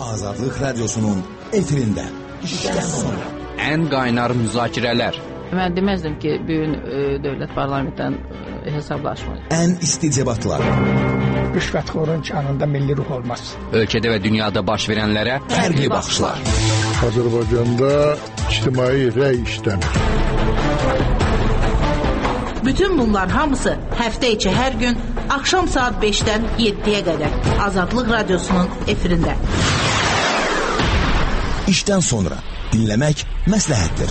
Azadlıq Radyosu'nun efirində işdən sonra. Ən qaynar müzakirələr. Mən deməzdim ki, bugün dövlət parlamentdən hesablaşmır. Ən isti debatlar. Rüşvətxorun kanında milli ruh olmaz. Ölkədə və dünyada baş verənlərə fərqli baxışlar. Azərbaycanda ictimai rəy işləmir. Bütün bunlar hamısı həftə içi hər gün axşam saat 5-dən 7-yə qədər Azadlıq Radyosu'nun efirində. İşdən sonra dinləmək məsləhətdir.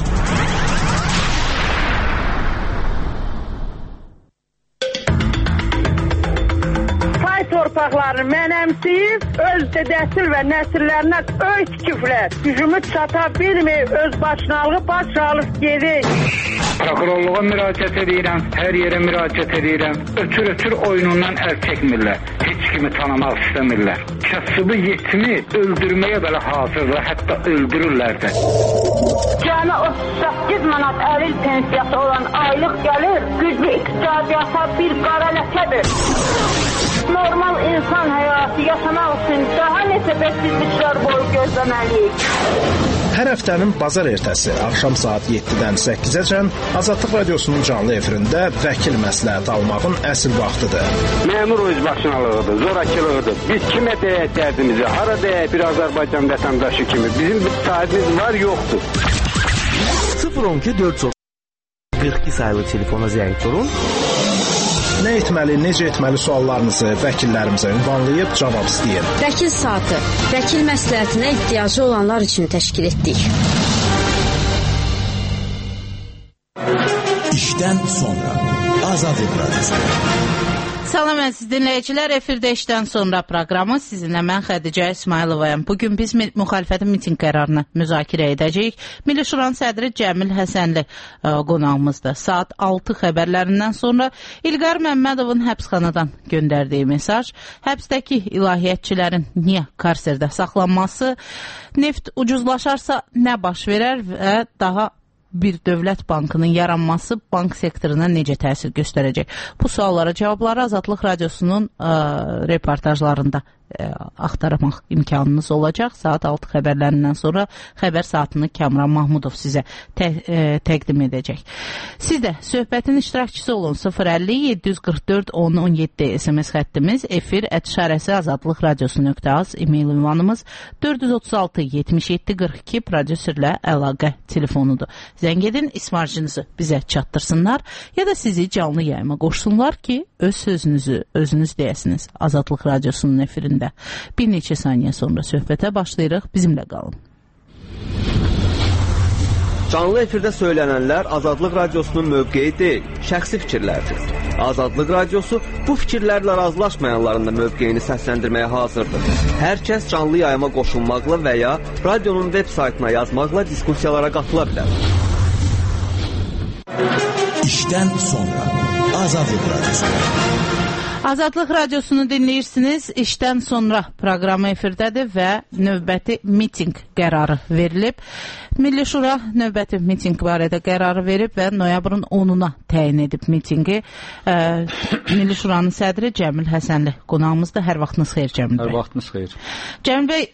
Torpaqlarını mənəmsiyib, öz dədəsil və nəsillərinə öy tikiblər. Gücümü çata bilməyib, öz başınalığı başalıb gedir. Prokurorluğa müraciət edirəm, hər yerə müraciət edirəm. Ötür oyunundan əl çəkmirlər. Heç kimi tanımaq istəmirlər. Kasıbı yetimi öldürməyə belə hazırlar, hətta öldürürlər də. Cəmi 38 manat əril pensiyası olan aylıq gəlir, güclü iqtisadiyyata bir qara ləkədir. Normal insan həyatı yaşamaq üçün daha neçə bəksizliklər boyu gözləməliyik. Hər həftənin bazar ertəsi axşam saat 7-dən 8-əcən Azadlıq Radyosu'nun canlı efirində vəkil məsləhət almağın əsl vaxtıdır. Məmur özbaşınalığıdır, zorakılığıdır. Biz kimə deyək dərdimizi, hara deyək bir Azərbaycan vətəndaşı kimi. Bizim bir sahibimiz var, yoxdur. 012 442 sayılı telefona zəng vurun. Nə etməli, necə etməli suallarınızı vəkillərimizə ünvanlayıb cavab istəyin. Vəkil saatı, vəkil məsləhətinə ehtiyacı olanlar üçün təşkil etdik. İşdən sonra Azadlıq Radyosu. Salam əziz dinləyicilər, efirdə işdən sonra proqramı sizinlə mən Xədicə İsmayılovayam. Bugün biz müxalifətin miting qərarını müzakirə edəcəyik. Milli Şuranın sədri Cəmil Həsənli qonağımızdır. Saat 6 xəbərlərindən sonra İlqar Məmmədovun həbsxanadan göndərdiyi mesaj, həbsdəki ilahiyyətçilərin niyə karserdə saxlanması, neft ucuzlaşarsa nə baş verər və daha bir dövlət bankının yaranması bank sektoruna necə təsir göstərəcək? Bu suallara cavabları Azadlıq Radyosu'nun reportajlarında axtarmaq imkanınız olacaq. Saat 6 xəbərlərindən sonra xəbər saatını Kamran Mahmudov sizə təqdim edəcək. Siz də söhbətin iştirakçısı olun. 050-744-1017 SMS xəttimiz, efir@azadlıqradiosu.az, e-mail ünvanımız 436-77-42 prodüserlə əlaqə telefonudur. Zəng edin, ismarcınızı bizə çatdırsınlar ya da sizi canlı yayıma qoşsunlar ki, öz sözünüzü özünüz deyəsiniz Azadlıq Radyosu'nun efirində. Bir neçə saniyə sonra söhbətə başlayırıq. Bizimlə qalın. Canlı efirdə söylənənlər Azadlıq Radyosu'nun mövqeyi deyil, şəxsi fikirlərdir. Azadlıq Radyosu bu fikirlərlə razılaşmayanların da mövqeyini səsləndirməyə hazırdır. Hər kəs canlı yayıma qoşulmaqla və ya radionun web saytına yazmaqla diskussiyalara qatıla bilər. İşdən sonra Azadlıq Radyosu. Azadlıq Radiosunu dinləyirsiniz. İşdən sonra proqramı efirdədir və növbəti miting qərarı verilib. Milli Şura növbəti miting barədə qərarı verib və noyabrın 10-una təyin edib mitingi. Milli Şuranın sədri Cəmil Həsənli qonağımızda. Hər vaxtınız xeyir Cəmil bəy. Hər vaxtınız xeyir. Cəmil bəy,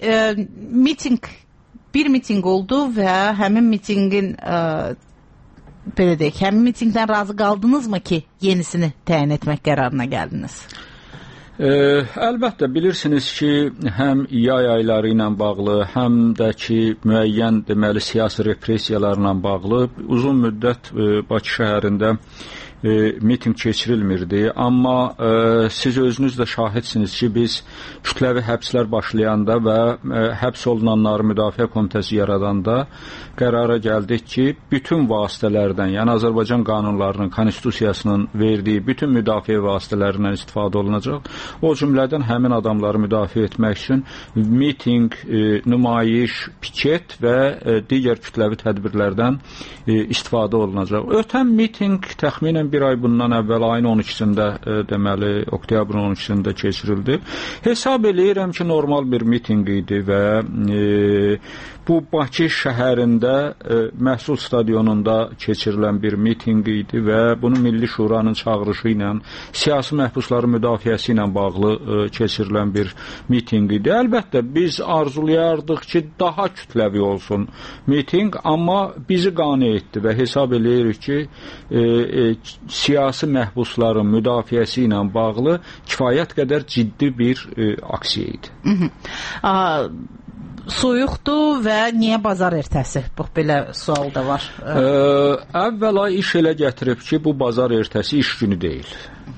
bir miting oldu və həmin mitingin belə deyək, həmin mitingdən razı qaldınızmı ki, yenisini təyin etmək qərarına gəldiniz? Əlbəttə, bilirsiniz ki, həm yay ayları ilə bağlı, həm də ki, müəyyən deməli siyasi repressiyalarla bağlı uzun müddət Bakı şəhərində miting keçirilmirdi. Amma siz özünüz də şahidsiniz ki, biz kütləvi həbslər başlayanda və həbs olunanları müdafiə komitəsi yaradanda qərara gəldik ki, bütün vasitələrdən, yəni Azərbaycan qanunlarının, konstitusiyasının verdiyi bütün müdafiə vasitələrindən istifadə olunacaq. O cümlədən həmin adamları müdafiə etmək üçün miting, nümayiş, piket və digər kütləvi tədbirlərdən istifadə olunacaq. Ötən miting təxminən bir ay bundan əvvəl ayın 12-sində deməli oktyabrın 12-sində keçirildi. Hesab eləyirəm ki, normal bir mitinq idi və bu Bakı şəhərində Məhsul stadionunda keçirilən bir mitinq idi və bunu Milli Şuranın çağırışı ilə siyasi məhbusların müdafiəsi ilə bağlı keçirilən bir mitinq idi. Əlbəttə biz arzulayardıq ki, daha kütləvi olsun mitinq, amma bizi qane etdi və hesab eləyirik ki, siyasi məhbusların müdafiəsi ilə bağlı kifayət qədər ciddi bir aksiya idi. Soyuqdur və niyə bazar ertəsi? Bax, belə sual da var. Əvvəla iş elə gətirib ki, bu bazar ertəsi iş günü deyil.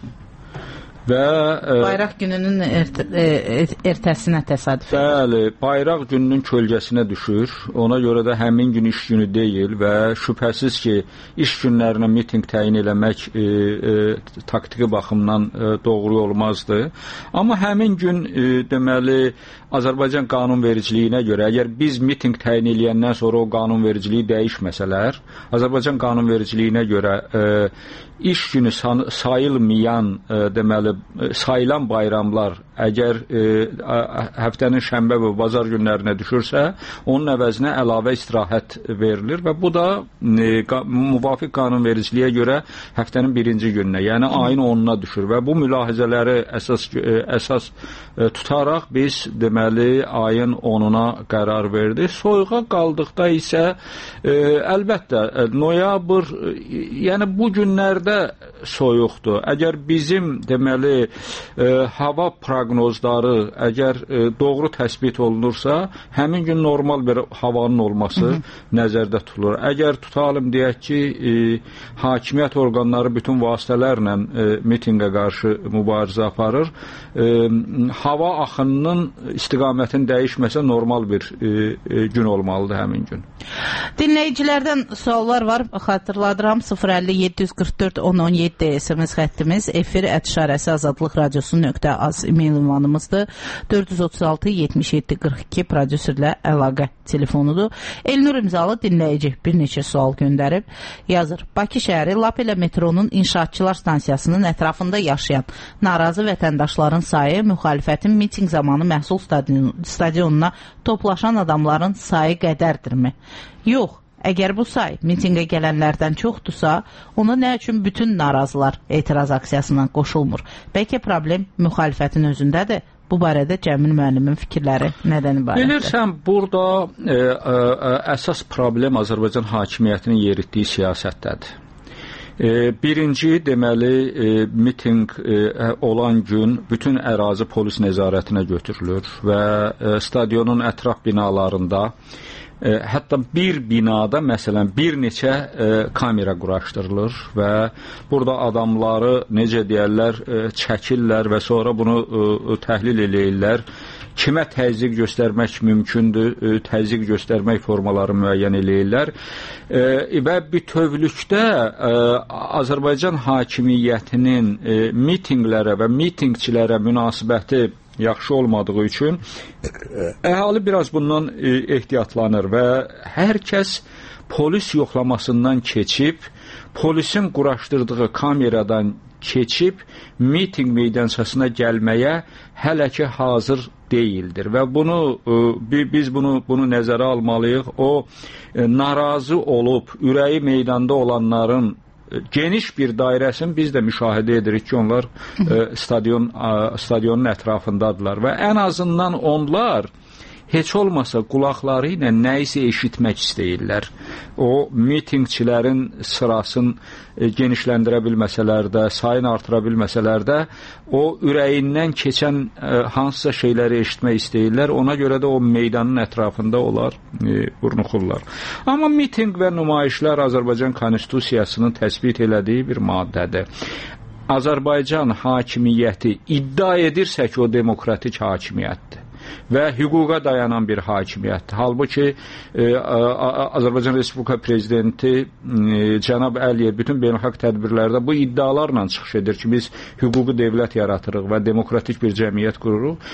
Və bayraq gününün ertəsinə təsadüf edir. Bəli, bayraq gününün kölgəsinə düşür. Ona görə də həmin gün iş günü deyil və şübhəsiz ki, iş günlərinə mitinq təyin eləmək taktiki baxımdan doğru olmazdı. Amma həmin gün deməli Azərbaycan qanunvericiliyinə görə, əgər biz mitinq təyin eləyəndən sonra o qanunvericiliyi dəyişməsələr, Azərbaycan qanunvericiliyinə görə iş günü sayılmayan, deməli, sayılan bayramlar əgər həftənin şənbə və bazar günlərinə düşürsə, onun əvəzinə əlavə istirahət verilir və bu da müvafiq qanunvericiliyə görə həftənin birinci gününə, yəni ayın 10-una düşür və bu mülahizələri əsas tutaraq biz deməli ayın 10-una qərar verdik. Soyuğa qaldıqda isə əlbəttə noyabr, yəni bu günlərdə soyuqdur. Əgər bizim deməli hava proqnozları əgər doğru təsbit olunursa, həmin gün normal bir havanın olması nəzərdə tutulur. Əgər tutalım deyək ki, hakimiyyət orqanları bütün vasitələrlə mitinqə qarşı mübarizə aparır, hava axınının istiqamətini dəyişməsə normal bir gün olmalıdır həmin gün. Dinləyicilərdən suallar var. Xatırladıram 050-744 1017 SMS xəttimiz, efir @azadlıq radiosu.az e-mail ünvanımızdır. 436-77-42 prodüserlə əlaqə telefonudur. Elnur imzalı dinləyici bir neçə sual göndərib. Yazır, Bakı şəhəri lap elə metronun inşaatçılar stansiyasının ətrafında yaşayan narazı vətəndaşların sayı müxalifətin miting zamanı Məhsul stadionuna toplaşan adamların sayı qədərdirmi? Yox. Əgər bu say mitingə gələnlərdən çoxdursa, ona nə üçün bütün narazılar etiraz aksiyasından qoşulmur? Bəlkə problem müxalifətin özündədir? Bu barədə Cəmil müəllimin fikirləri nədən ibarətdir? Bilirsən, burada əsas problem Azərbaycan hakimiyyətinin yeritdiyi siyasətdədir. Birinci, deməli, mitinq olan gün bütün ərazi polis nəzarətinə götürülür və stadionun ətraf binalarında hətta bir binada, məsələn, bir neçə kamera quraşdırılır və burada adamları, necə deyərlər, çəkirlər və sonra bunu təhlil eləyirlər. Kimə təzyiq göstərmək mümkündür, təzyiq göstərmək formaları müəyyən eləyirlər və bütövlükdə Azərbaycan hakimiyyətinin mitinqlərə və mitinqçilərə münasibəti yaxşı olmadığı üçün əhali biraz bundan ehtiyatlanır və hər kəs polis yoxlamasından keçib, polisin quraşdırdığı kameradan keçib mitinq meydançasına gəlməyə hələ ki hazır deyildir və biz bunu nəzərə almalıyıq. O narazı olub ürəyi meydanda olanların geniş bir dairəsini biz də müşahidə edirik ki, onlar stadionun ətrafındadırlar və ən azından onlar heç olmasa qulaqları ilə nəyisə eşitmək istəyirlər. O mitingçilərin sırasını genişləndirə bilməsələr də, sayını artıra bilməsələr də, o ürəyindən keçən hansısa şeyləri eşitmək istəyirlər. Ona görə də o meydanın ətrafında onlar vurnuxurlar. Amma miting və nümayişlər Azərbaycan Konstitusiyasının təsbit elədiyi bir maddədir. Azərbaycan hakimiyyəti iddia edirsə ki, o demokratik hakimiyyətdir və hüquqa dayanan bir hakimiyyətdir. Halbuki Azərbaycan Respublika Prezidenti cənab Əliyev bütün beynəlxalq tədbirlərdə bu iddialarla çıxış edir ki, biz hüquqi dövlət yaratırıq və demokratik bir cəmiyyət qururuq.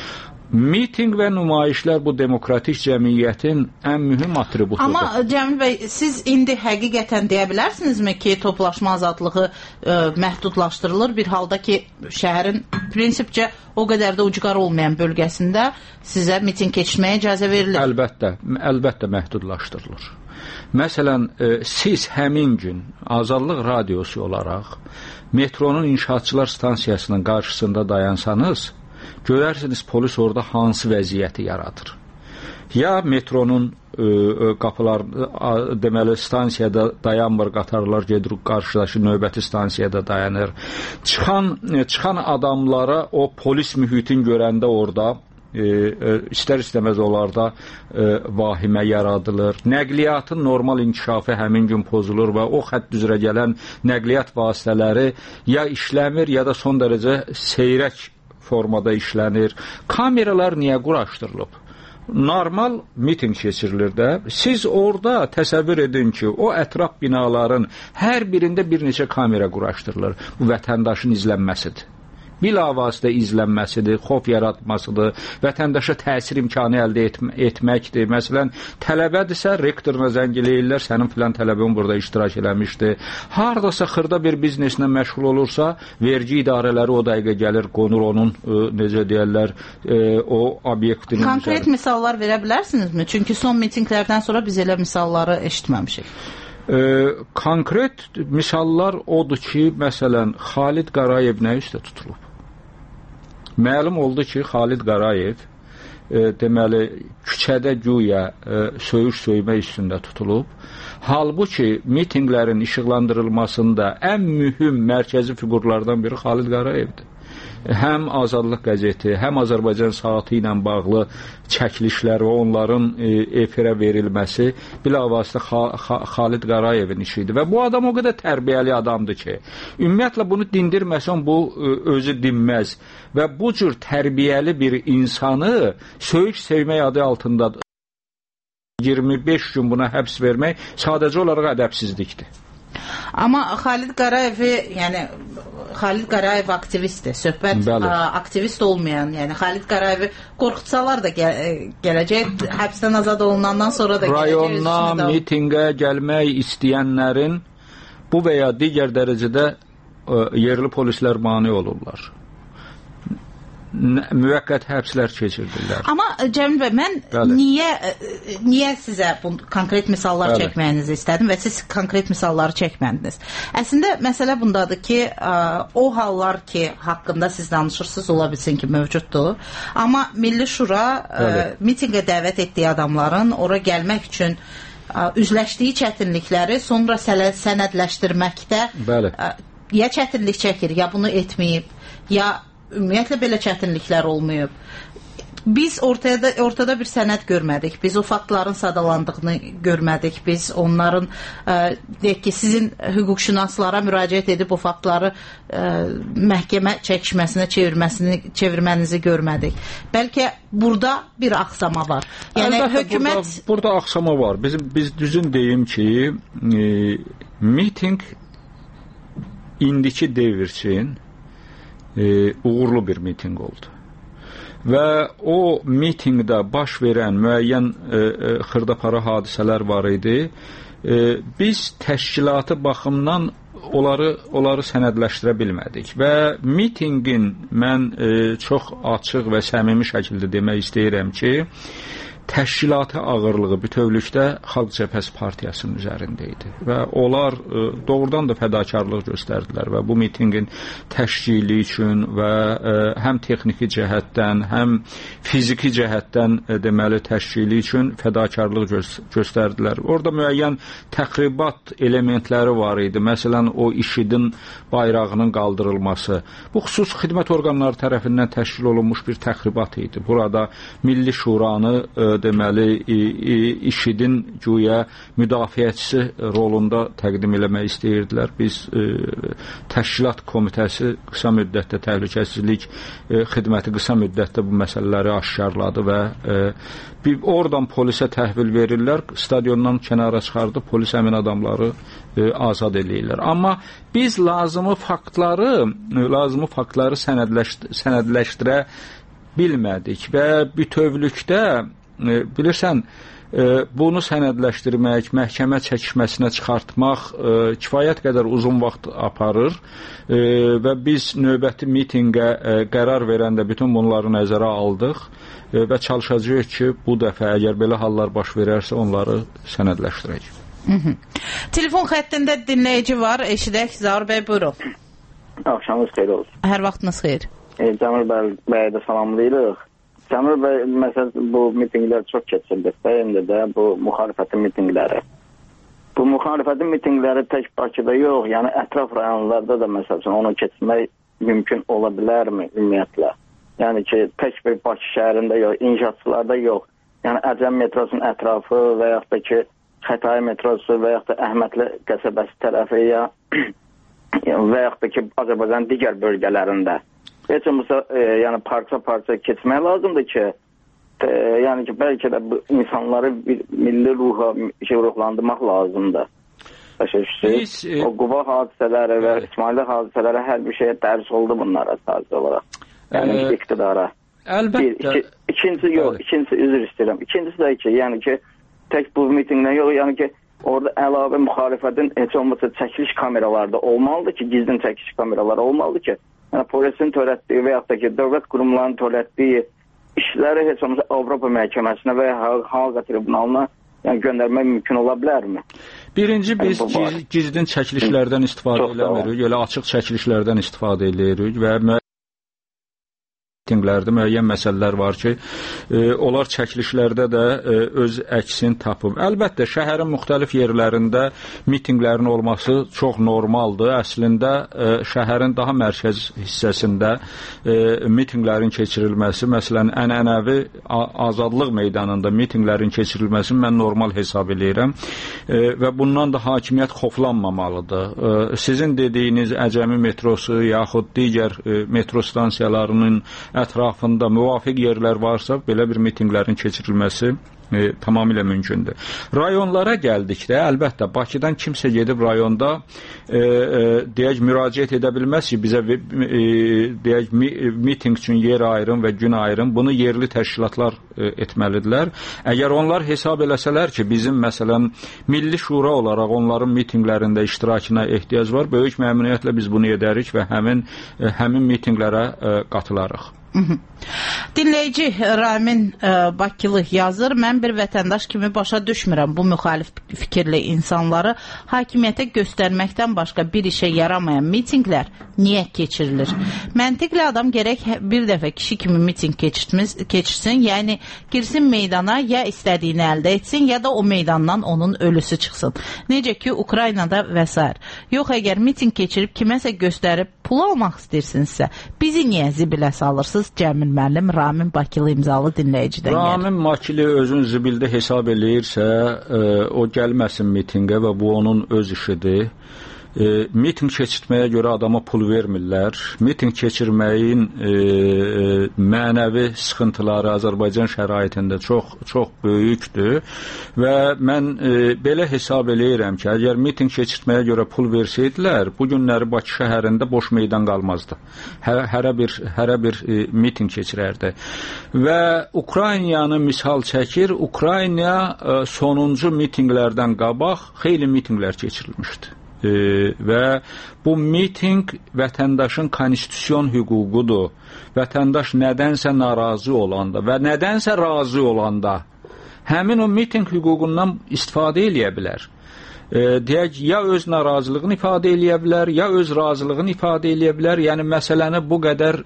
Miting və nümayişlər bu demokratik cəmiyyətin ən mühüm atributudur. Amma Cəmil bəy, siz indi həqiqətən deyə bilərsinizmi ki, toplaşma azadlığı məhdudlaşdırılır bir halda ki, şəhərin prinsipcə o qədər də ucqar olmayan bölgəsində sizə miting keçirməyə icazə verilir? Əlbəttə məhdudlaşdırılır. Məsələn, siz həmin gün Azadlıq radiosu olaraq metronun inşaatçılar stansiyasının qarşısında dayansanız, görərsiniz polis orada hansı vəziyyəti yaradır. Ya metronun qapıları, deməli, stansiyada dayanmır, qatarlar gedir, qarşıdaşı növbəti stansiyada dayanır. Çıxan adamlara o polis mühitin görəndə orada istər-istəməz onlarda vahimə yaradılır. Nəqliyyatın normal inkişafı həmin gün pozulur və o xətt üzrə gələn nəqliyyat vasitələri ya işləmir, ya da son dərəcə seyrək formada işlənir. Kameralar niyə quraşdırılıb? Normal miting keçirilir də. Siz orada təsəvvür edin ki, o ətraf binaların hər birində bir neçə kamera quraşdırılır. Bu vətəndaşın izlənməsidir. Bilavasitə izlənməsidir, xof yaratmasıdır, vətəndaşa təsir imkanı əldə etməkdir. Məsələn, tələbədirsə, rektoruna zəng eləyirlər, sənin filan tələbin burada iştirak eləmişdi. Haradasa xırda bir bizneslə məşğul olursa, vergi idarələri o dəqiqə gəlir, qonur onun, necə deyərlər, o obyektinin üzərində. Konkret misallar verə bilərsinizmi? Çünki son mitinglərdən sonra biz elə misalları eşitməmişik. Konkret misallar odur ki, məsələn, Xalid Qarayev nə üstə tutulub? Məlum oldu ki, Xalid Qarayev deməli, küçədə güya söyüş-söymə üstündə tutulub. Halbuki mitinglərin işıqlandırılmasında ən mühüm mərkəzi fiqurlardan biri Xalid Qarayevdir. Həm Azadlıq qəzeti, həm Azərbaycan saatı ilə bağlı çəkilişlər və onların efirə verilməsi bilavasitə Xalid Qarayevin işidir. Və bu adam o qədər tərbiyəli adamdır ki, ümumiyyətlə bunu dindirməsən bu özü dinməz. Və bu cür tərbiyəli bir insanı söyüş-sevmək adı altında 25 gün buna həbs vermək sadəcə olaraq ədəbsizlikdir. Amma Xalid Qarayevi, yəni Xalid Qarayev aktivistdir. Söhbət aktivist olmayan, yəni Xalid Qarayevi qorxutsalar da gələcək, həbsdən azad olunandan sonra da gələcək. Rayona, mitingə gəlmək istəyənlərin bu və ya digər dərəcədə yerli polislər mane olurlar. Müvəqqət həbslər keçirdirlər. Amma Cəmil bəy, mən niyə sizə bu konkret misallar çəkməyinizi istədim və siz konkret misalları çəkmədiniz? Əslində məsələ bundadır ki, o hallar ki, haqqında siz danışırsınız, ola bilsin ki, mövcuddur. Amma Milli Şura mitingə dəvət etdiyi adamların ora gəlmək üçün üzləşdiyi çətinlikləri sonra sənədləşdirməkdə ya çətinlik çəkir, ya bunu etməyib, ya ümumiyyətlə belə çətinliklər olmayıb. Biz ortada bir sənəd görmədik. Biz o faktların sadalandığını görmədik. Biz onların, deyək ki, sizin hüquqşünaslara müraciət edib o faktları məhkəmə çəkişməsinə çevirmənizi görmədik. Bəlkə burada bir axsama var. Yəni hökumət... Burada axsama var. Biz düzün deyim ki, miting indiki devr üçün uğurlu bir miting oldu. Və o mitingdə baş verən müəyyən xırdapara hadisələr var idi. Biz təşkilatı baxımdan onları sənədləşdirə bilmədik və mitingin mən çox açıq və səmimi şəkildə demək istəyirəm ki, təşkilatı ağırlığı bütövlükdə Xalq Cəbhəsi Partiyasının üzərində idi və onlar doğrudan da fədakarlıq göstərdilər və bu mitingin təşkili üçün və həm texniki cəhətdən, həm fiziki cəhətdən deməli təşkili üçün fədakarlıq göstərdilər. Orada müəyyən təxribat elementləri var idi. Məsələn, o IŞİD-in bayrağının qaldırılması. Bu xüsusi xidmət orqanları tərəfindən təşkil olunmuş bir təxribat idi. Burada Milli Şuranı deməli IŞİD-in güya müdafiəçisi rolunda təqdim eləmək istəyirdilər. Biz təşkilat komitəsi qısa müddətdə təhlükəsizlik xidməti qısa müddətdə bu məsələləri aşkarladı və oradan polisə təhvil verirlər, stadiondan kənara çıxardı, polis həmin adamları azad eləyirlər. Amma biz lazımı faktları sənədləşdirə bilmədik və bütövlükdə bilirsən bunu sənədləşdirmək, məhkəmə çəkişməsinə çıxartmaq kifayət qədər uzun vaxt aparır və biz növbəti mitinqə qərar verəndə bütün bunları nəzərə aldıq və çalışacağıq ki, bu dəfə əgər belə hallar baş verərsə onları sənədləşdirəcək. Telefon xəttində dinləyici var, eşidək. Zaur bəy, buyurun. Axşamınız xeyir olsun. Hər vaxtınız xeyir. Cəmil bəyə də salamlayırıq. Cəmil bəy, məsələn, bu mitinqlər çox keçirdik. Bəyində də bu müxalifətin mitinqləri. Bu müxalifətin mitinqləri tək Bakıda yox, yəni ətraf rayonlarda da məsələn onu keçirmək mümkün ola bilərmi ümumiyyətlə? Yəni ki, tək bir Bakı şəhərində yox, inşaatçılarda yox. Yəni Əcəm metrosunun ətrafı və yaxud da ki, Xətai metrosu və yaxud da Əhmədli qəsəbəsi tərəfi və yaxud da ki, Azərbaycanın digər bölgələrində. Heç olmasa, yəni parça-parça keçmək lazımdır ki, yəni ki, bəlkə də bu insanları bir milli ruhlandırmaq lazımdır. O Quba hadisələri və İsmaili hadisələri hər bir şeyə dərs oldu bunlara sadəcə olaraq. Yəni iqtidara. Əlbəttə. İkincisi üzr istəyirəm. İkincisi də ki, yəni ki, tək bu mitinqlə yox, yəni ki, orada əlavə müxalifətin heç olmasa çəkiliş kameraları da olmalıdır ki, gizlin çəkiliş kameraları olmalıdır ki, yəni polisin törətdiyi və yaxud da ki, dövlət qurumlarının törətdiyi işləri heç olmasa Avropa məhkəməsinə və Haqa tribunalına yəni göndərmək mümkün ola bilərmi? Birinci, biz gizlin çəkilişlərdən istifadə eləmirik, elə açıq çəkilişlərdən istifadə edirik və mitinqlərdə müəyyən məsələlər var ki, onlar çəkilişlərdə də öz əksini tapıb. Əlbəttə, şəhərin müxtəlif yerlərində mitinqlərin olması çox normaldır. Əslində, şəhərin daha mərkəz hissəsində mitinqlərin keçirilməsi, məsələn, ənənəvi Azadlıq meydanında mitinqlərin keçirilməsini mən normal hesab edirəm və bundan da hakimiyyət xoflanmamalıdır. Sizin dediyiniz Əcəmi metrosu yaxud digər metro stansiyalarının ətrafında müvafiq yerlər varsa, belə bir mitinqlərin keçirilməsi tamamilə mümkündür. Rayonlara gəldikdə, əlbəttə, Bakıdan kimsə gedib rayonda deyək, müraciət edə bilməz ki, bizə deyək, mitinq üçün yer ayırın və gün ayırın. Bunu yerli təşkilatlar etməlidirlər. Əgər onlar hesab eləsələr ki, bizim, məsələn, Milli Şura olaraq onların mitinqlərində iştirakına ehtiyac var, böyük məmnuniyyətlə biz bunu edərik və həmin mitinqlərə qatılarıq. Dinləyici Ramin Bakılı yazır, mən bir vətəndaş kimi başa düşmürəm bu müxalif fikirli insanları hakimiyyətə göstərməkdən başqa bir işə yaramayan mitinqlər niyə keçirilir? Məntiqli adam gərək bir dəfə kişi kimi mitinq keçirsin, yəni girsin meydana, ya istədiyini əldə etsin, ya da o meydandan onun ölüsü çıxsın. Necə ki, Ukraynada və s. Yox, əgər mitinq keçirib kiməsə göstərib pul almaq istəyirsinizsə, bizi niyə zibilə salırsınız? Cəmil müəllim, Ramin Bakılı imzalı dinləyicidən gəlir. Ramin Bakılı özün zibildə hesab eləyirsə, o gəlməsin mitinqə və bu onun öz işidir. Mitinq keçirtməyə görə adama pul vermirlər. Mitinq keçirməyin mənəvi sıxıntıları Azərbaycan şəraitində çox böyükdür və mən belə hesab eləyirəm ki, əgər mitinq keçirtməyə görə pul versəydilər, bu günləri Bakı şəhərində boş meydan qalmazdı. Hərə bir mitinq keçirərdi. Və Ukraynanı misal çəkir, Ukrayna sonuncu mitinqlərdən qabaq xeyli mitinqlər keçirilmişdi. Və bu mitinq vətəndaşın konstitusiyon hüququdur. Vətəndaş nədənsə narazı olanda və nədənsə razı olanda həmin o mitinq hüququndan istifadə eləyə bilər. Deyək, ya öz narazılığını ifadə eləyə bilər, ya öz razılığını ifadə eləyə bilər. Yəni, məsələni bu qədər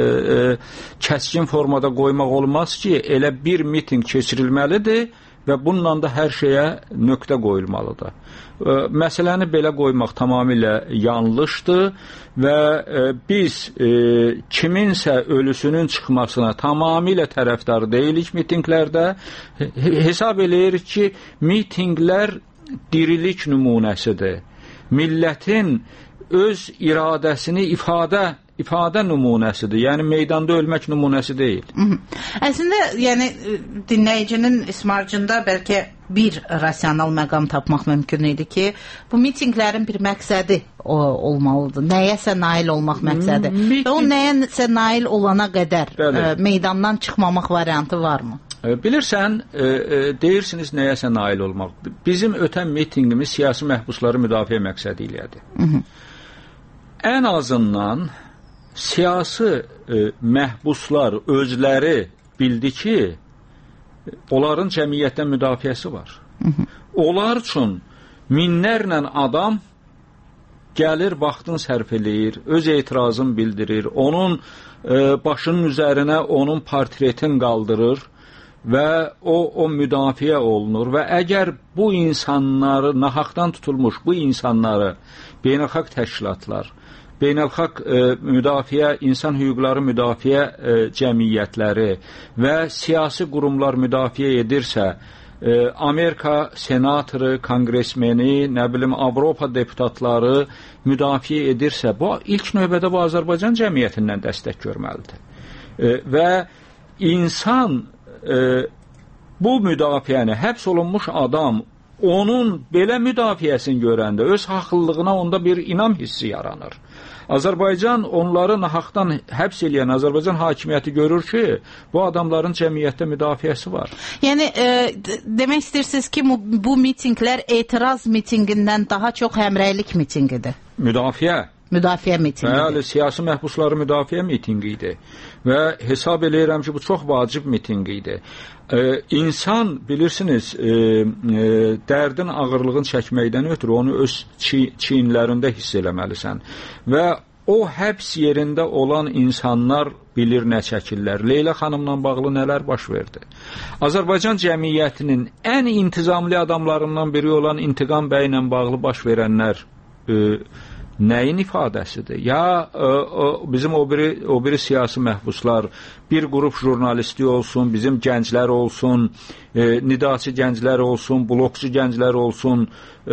kəskin formada qoymaq olmaz ki, elə bir mitinq keçirilməlidir və bununla da hər şeyə nöqtə qoyulmalıdır. Məsələni belə qoymaq tamamilə yanlışdır və biz kiminsə ölüsünün çıxmasına tamamilə tərəfdar deyilik mitinqlərdə. Hesab eləyirik ki, mitinqlər dirilik nümunəsidir. Millətin öz iradəsini ifadə nümunəsidir. Yəni meydanda ölmək nümunəsi deyil. Əslində, yəni dinləyicinin ismarcında bəlkə bir rasional məqam tapmaq mümkün idi ki, bu mitinqlərin bir məqsədi olmalıdır. Nəyəsə nail olmaq məqsədi. Və o nəyəsə nail olana qədər meydandan çıxmamaq variantı varmı? Bilirsən, deyirsiniz nəyəsə nail olmaq. Bizim ötən mitinqimiz siyasi məhbusları müdafiə məqsədi ilədir. Ən azından siyasi məhbuslar özləri bildi ki, onların cəmiyyətdən müdafiəsi var. Onlar üçün minlərlə adam gəlir, vaxtını sərf eləyir, öz etirazını bildirir, onun başının üzərinə onun portretin qaldırır və o müdafiə olunur və əgər bu insanları, nahaqdan tutulmuş bu insanları beynəlxalq təşkilatlar, beynəlxalq müdafiə, insan hüquqları müdafiə cəmiyyətləri və siyasi qurumlar müdafiə edirsə, Amerika senatoru, kongresmeni, nə bilim, Avropa deputatları müdafiə edirsə, bu ilk növbədə bu Azərbaycan cəmiyyətindən dəstək görməlidir. Və insan bu müdafiəni, həbs olunmuş adam onun belə müdafiəsini görəndə öz haqlılığına onda bir inam hissi yaranır. Azərbaycan onları nahaqdan həbs eləyən Azərbaycan hakimiyyəti görür ki, bu adamların cəmiyyətdə müdafiəsi var. Yəni, demək istəyirsiniz ki, bu mitinqlər etiraz mitinqindən daha çox həmrəylik mitinqidir? Müdafiə mitinqidir. Bəli, siyasi məhbusları müdafiə mitinqi idi. Və hesab eləyirəm ki, bu çox vacib mitinqi idi. İnsan, bilirsiniz, dərdin ağırlığını çəkməkdən ötürü onu öz çiyinlərində hiss eləməlisən. Və o həbs yerində olan insanlar bilir nə çəkirlər. Leyla xanımla bağlı nələr baş verdi? Azərbaycan cəmiyyətinin ən intizamlı adamlarından biri olan İntiqam bəy ilə bağlı baş verənlər nəyin ifadəsidir? Ya bizim o biri siyasi məhbuslar, bir qrup jurnalisti olsun, bizim gənclər olsun, nidaçı gənclər olsun, blokçu gənclər olsun,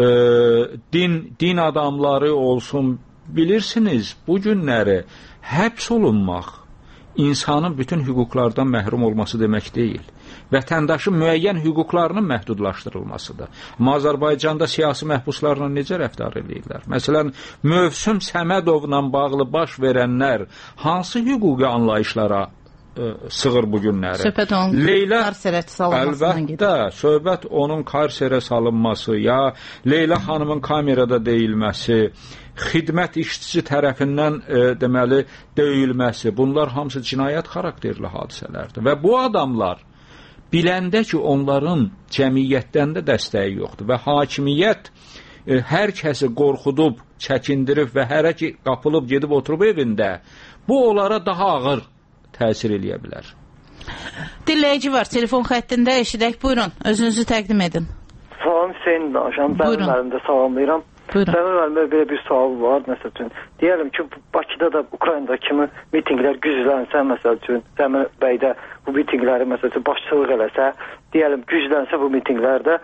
din adamları olsun, bilirsiniz, bu günləri həbs olunmaq insanın bütün hüquqlardan məhrum olması demək deyil. Vətəndaşın müəyyən hüquqlarının məhdudlaşdırılmasıdır. Amma Azərbaycanda siyasi məhbuslarla necə rəftar edirlər? Məsələn, Mövsüm Səmədovla bağlı baş verənlər hansı hüquqi anlayışlara sığır bu günləri? Söhbət onun karserə salınmasından gedir. Əlbəttə, söhbət onun karserə salınması, ya Leyla xanımın kamerada deyilməsi, xidmət işçisi tərəfindən deməli döyülməsi, bunlar hamısı cinayət xarakterli hadisələrdir. Və bu adamlar biləndə ki, onların cəmiyyətdən də dəstəyi yoxdur və hakimiyyət hər kəsi qorxudub, çəkindirib və hərə ki, qapılıb, gedib oturub evində, bu onlara daha ağır təsir eləyə bilər. Dinləyici var, telefon xəttində eşidək, buyurun, özünüzü təqdim edin. Salam, Hüseyin danışam, Dəmir müəllim də salamlayıram. Dəmir müəllimə belə bir sual var, məsəl üçün, deyəlim ki, Bakıda da, Ukraynada kimi mitinglər güclənsə, məsəl üçün, Dəmir bəy də bu mitingləri, məsəl üçün, başçılıq eləsə, deyəlim, güclənsə bu mitinglərdə,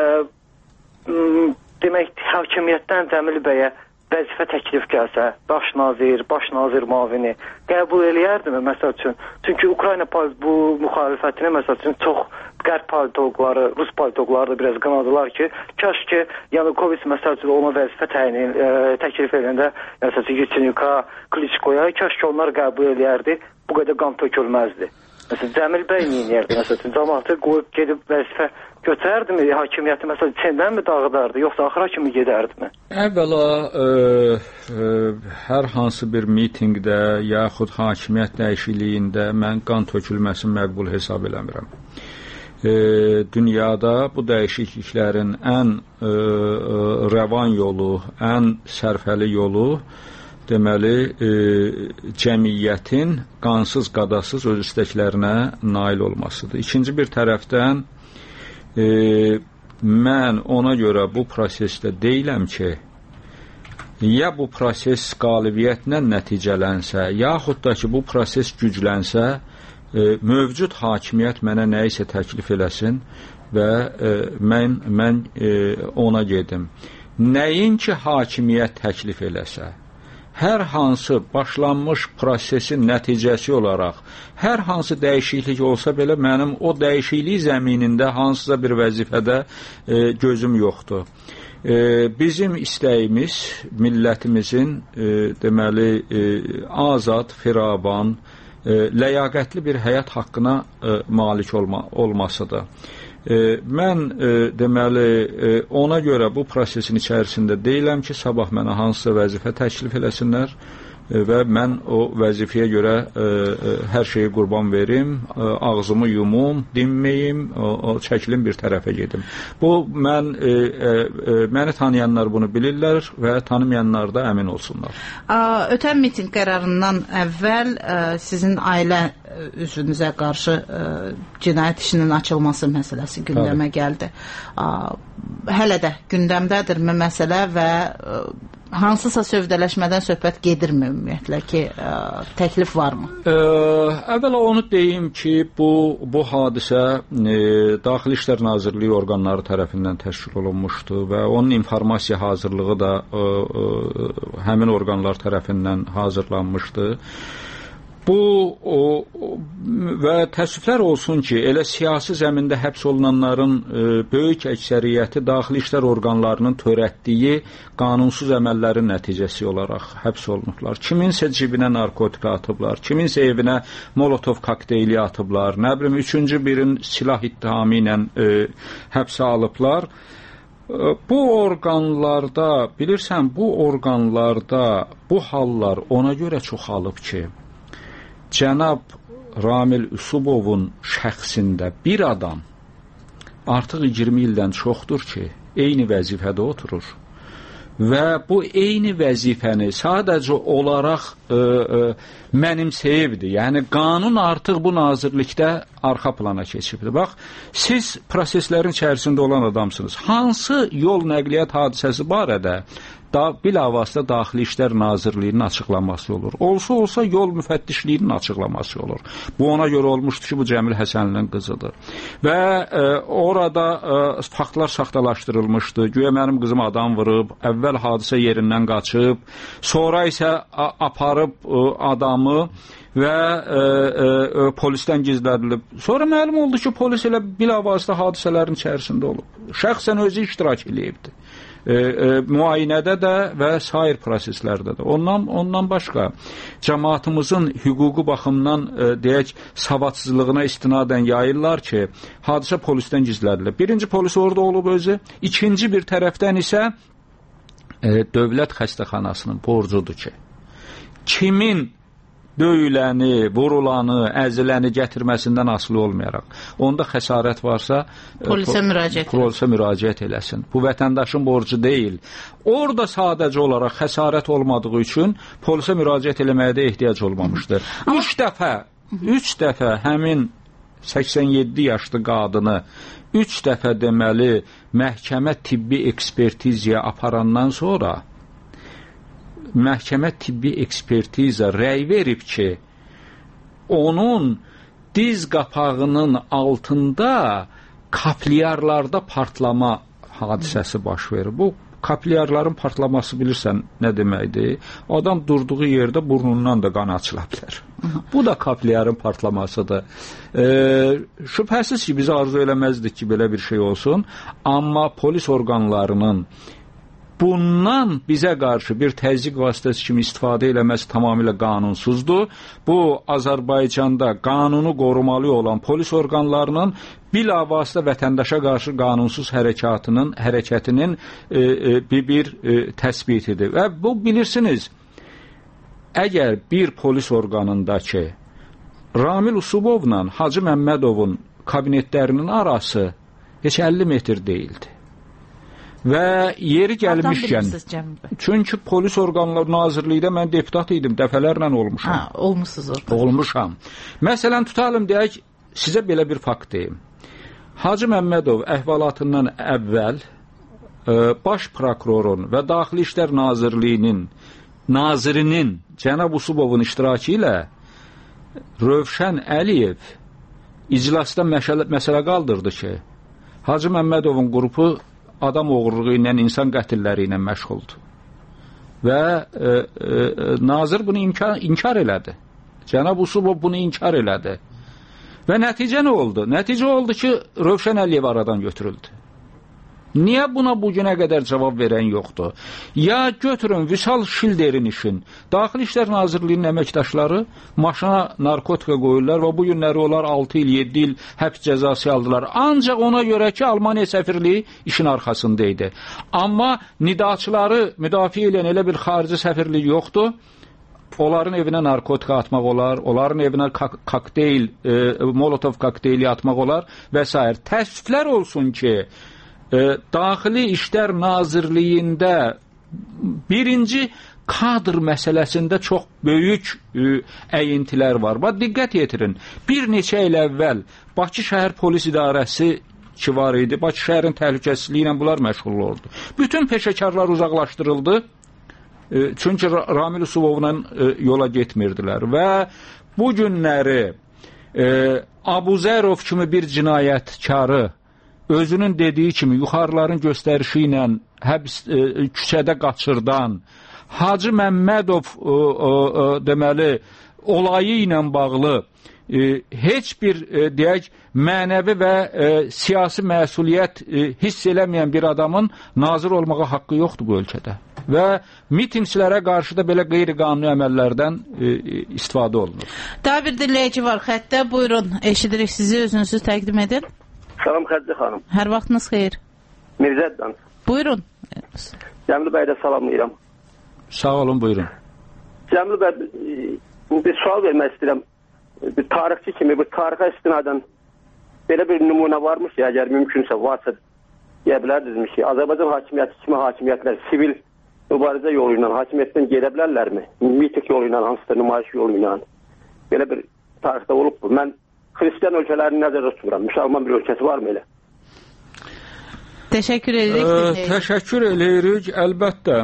demək, hakimiyyətdən Dəmir bəyə vəzifə təklif gəlsə, baş nazir mavini qəbul eləyərdimi, məsəl üçün? Çünki Ukrayna bu müxalifətini, məsəl üçün, çox qərb politoloqları, Rus politoloqları da biraz qanadılar ki, kaş ki, Yanukoviç, məsəl üçün, ona vəzifə təklif eləyəndə, məsəl üçün, Yuçenyuka, Kliçkoya, kaş ki, onlar qəbul eləyərdi, bu qədər qan tökülməzdi. Məsələn, Cəmil bəy neyinərdi, məsəl üçün, cəmaatı qoyub gedib vəzifə götürərdimi, hakimiyyəti məsələn içindən mi dağıdardı, yoxsa axıra kimi gedərdimi? Əvvəla hər hansı bir mitinqdə, yaxud hakimiyyət dəyişikliyində mən qan tökülməsini məqbul hesab eləmirəm. Dünyada bu dəyişikliklərin ən rəvan yolu, ən sərfəli yolu deməli, cəmiyyətin qansız, qadasız öz istəklərinə nail olmasıdır. İkinci bir tərəfdən, mən ona görə bu prosesdə deyiləm ki, ya bu proses qalibiyyətlə nəticələnsə, yaxud da ki, bu proses güclənsə, mövcud hakimiyyət mənə nə isə təklif eləsin və mən ona gedim. Nəyin ki, hakimiyyət təklif eləsə hər hansı başlanmış prosesin nəticəsi olaraq hər hansı dəyişiklik olsa belə mənim o dəyişiklik zəminində hansısa bir vəzifədə gözüm yoxdur. Bizim istəyimiz millətimizin deməli azad, firavan, ləyaqətli bir həyat haqqına malik olmasıdır. Mən deməli ona görə bu prosesin içərisində deyiləm ki, sabah mənə hansısa vəzifə təklif eləsinlər və mən o vəzifəyə görə hər şeyi qurban verim, ağzımı yumum, dinməyim, çəkilim bir tərəfə gedim. Bu, məni tanıyanlar bunu bilirlər və tanımayanlar da əmin olsunlar. Ötən miting qərarından əvvəl sizin ailə üzvünüzə qarşı cinayət işinin açılması məsələsi gündəmə gəldi. Hələ də gündəmdədirmi məsələ və hansısa sövdələşmədən söhbət gedirmi ümumiyyətlə ki, təklif varmı? Əvvəla onu deyim ki, bu hadisə Daxili İşlər Nazirliyi orqanları tərəfindən təşkil olunmuşdu və onun informasiya hazırlığı da həmin orqanlar tərəfindən hazırlanmışdı. Və təəssüflər olsun ki, elə siyasi zəmində həbs olunanların böyük əksəriyyəti daxili işlər orqanlarının törətdiyi qanunsuz əməllərin nəticəsi olaraq həbs olunublar. Kiminsə cibinə narkotika atıblar, kiminsə evinə molotov kokteyli atıblar, nə bilim, üçüncü birin silah ittihamı ilə həbsə alıblar. Bu orqanlarda, bilirsən, bu orqanlarda bu hallar ona görə çoxalıb ki, Cənab Ramil Usubovun şəxsində bir adam artıq 20 ildən çoxdur ki, eyni vəzifədə oturur və bu eyni vəzifəni sadəcə olaraq mənimsəyibdir. Yəni, qanun artıq bu nazirlikdə arxa plana keçibdir. Bax, siz proseslərin içərisində olan adamsınız. Hansı yol nəqliyyat hadisəsi barədə bilavasitə Daxili İşlər Nazirliyinin açıqlaması olur. Olsa yol müfəttişliyinin açıqlaması olur. Bu ona görə olmuşdur ki, bu Cəmil Həsənlinin qızıdır. Və orada faktlar saxtalaşdırılmışdı. Güya mənim qızım adam vurub, əvvəl hadisə yerindən qaçıb, sonra isə aparıb adamı və polisdən gizlədilib. Sonra məlum oldu ki, polis elə bilavasitə hadisələrin içərisində olub. Şəxsən özü iştirak edibdir. Müayinədə də və sair proseslərdə də. Ondan başqa cəmaatımızın hüquqi baxımdan deyək, savadsızlığına istinadən yayırlar ki, hadisə polisdən gizlədilir. Birinci polis orada olub özü, ikinci bir tərəfdən isə dövlət xəstəxanasının borcudur ki, kimin döyüləni, vurulanı, əziləni gətirməsindən asılı olmayaraq, onda xəsarət varsa polisə müraciət eləsin. Bu vətəndaşın borcu deyil. Orada sadəcə olaraq xəsarət olmadığı üçün polisə müraciət eləməyə də ehtiyac olmamışdır. 3 dəfə həmin 87 yaşlı qadını 3 dəfə deməli məhkəmə tibbi ekspertizaya aparandan sonra məhkəmə tibbi ekspertiza rəy verib ki, onun diz qapağının altında kaplyarlarda partlama hadisəsi baş verir. Bu kaplyarların partlaması bilirsən nə deməkdir? Adam durduğu yerdə burnundan da qan açıla bilər. Bu da kaplyarın partlamasıdır. Şübhəsiz ki, biz arzu eləməzdik ki, belə bir şey olsun. Amma polis orqanlarının bundan bizə qarşı bir təzyiq vasitəsi kimi istifadə eləməsi tamamilə qanunsuzdur. Bu, Azərbaycanda qanunu qorumalı olan polis orqanlarının bilavasitə vətəndaşa qarşı qanunsuz hərəkətinin bir təsbitidir. Və bu, bilirsiniz, əgər bir polis orqanındakı Ramil Usubovla Hacı Məmmədovun kabinetlərinin arası heç 50 metr deyildi. Və yeri gəlmişkən, çünki polis orqanları nazirlikdə mən deputat idim, dəfələrlə olmuşam. Olmuşsunuz orada. Olmuşam. Məsələn, tutalım deyək, sizə belə bir fakt deyim. Hacı Məmmədov əhvalatından əvvəl baş prokurorun və Daxili İşlər nazirinin cənab Usubovun iştirakı ilə Rövşən Əliyev iclasda məsələ qaldırdı ki, Hacı Məmmədovun qrupu adam oğurluğu ilə, insan qətilləri ilə məşğuldur. və nazir bunu inkar elədi. Cənab Usubov bunu inkar elədi. Və nəticə nə oldu? Nəticə oldu ki, Rövşən Əliyev aradan götürüldü. Niyə buna bugünə qədər cavab verən yoxdur? Ya götürün Vüsal Şilderin işin. Daxili İşlər Nazirliyinin əməkdaşları maşına narkotika qoyurlar və bu günləri onlar 6 il, 7 il həbs cəzası aldılar. Ancaq ona görə ki, Almaniya səfirliyi işin arxasındaydı. Amma nidaçıları müdafiə edən elə bir xarici səfirliyi yoxdur. Onların evinə narkotika atmaq olar, onların evinə kokteyl, Molotov kokteyli atmaq olar və s. Təəssüflər olsun ki, Daxili İşlər Nazirliyində birinci kadr məsələsində çox böyük əyintilər var. Bax, diqqət yetirin. Bir neçə il əvvəl Bakı şəhər polis idarəsi ki var idi, Bakı şəhərin təhlükəsizliyi ilə bunlar məşğul oldu. Bütün peşəkarlar uzaqlaşdırıldı. Çünki Ramil Usubovla yola getmirdilər. Və bu günləri Abuzərov kimi bir cinayətkarı özünün dediyi kimi yuxarıların göstərişi ilə küçədə qaçırdan, Hacı Məmmədov deməli olayı ilə bağlı heç bir deyək mənəvi və siyasi məsuliyyət hiss eləməyən bir adamın nazir olmağa haqqı yoxdur bu ölkədə. Və mitingçilərə qarşı da belə qeyri-qanuni əməllərdən istifadə olunur. Daha bir dinləyici var xəttə. Buyurun, eşidirik sizi, özünüzü təqdim edin. Salam Xədicə xanım. Hər vaxtınız xeyir. Mirzəddən. Buyurun. Cəmil bəy də salamlayıram. Sağ olun, buyurun. Cəmil bəy, bir sual vermək istəyirəm. Bir tarixçi kimi, bir tarixə istinadən belə bir nümunə varmış ya, əgər mümkünsə, varsa deyə bilərdinizmiş ki, Azərbaycan hakimiyyəti kimi hakimiyyətlər sivil mübarizə yolu ilə hakimiyyətdən gedə bilərlərmi? Miting yolu ilə, hansısa nümayiş yolu ilə. Belə bir tarixdə olub bu. Mən Hristiyan ölkələrini nəzərdə tuturam. Müsəlman bir ölkəsi varmı elə? Təşəkkür edirik. Təşəkkür edirik. Əlbəttə,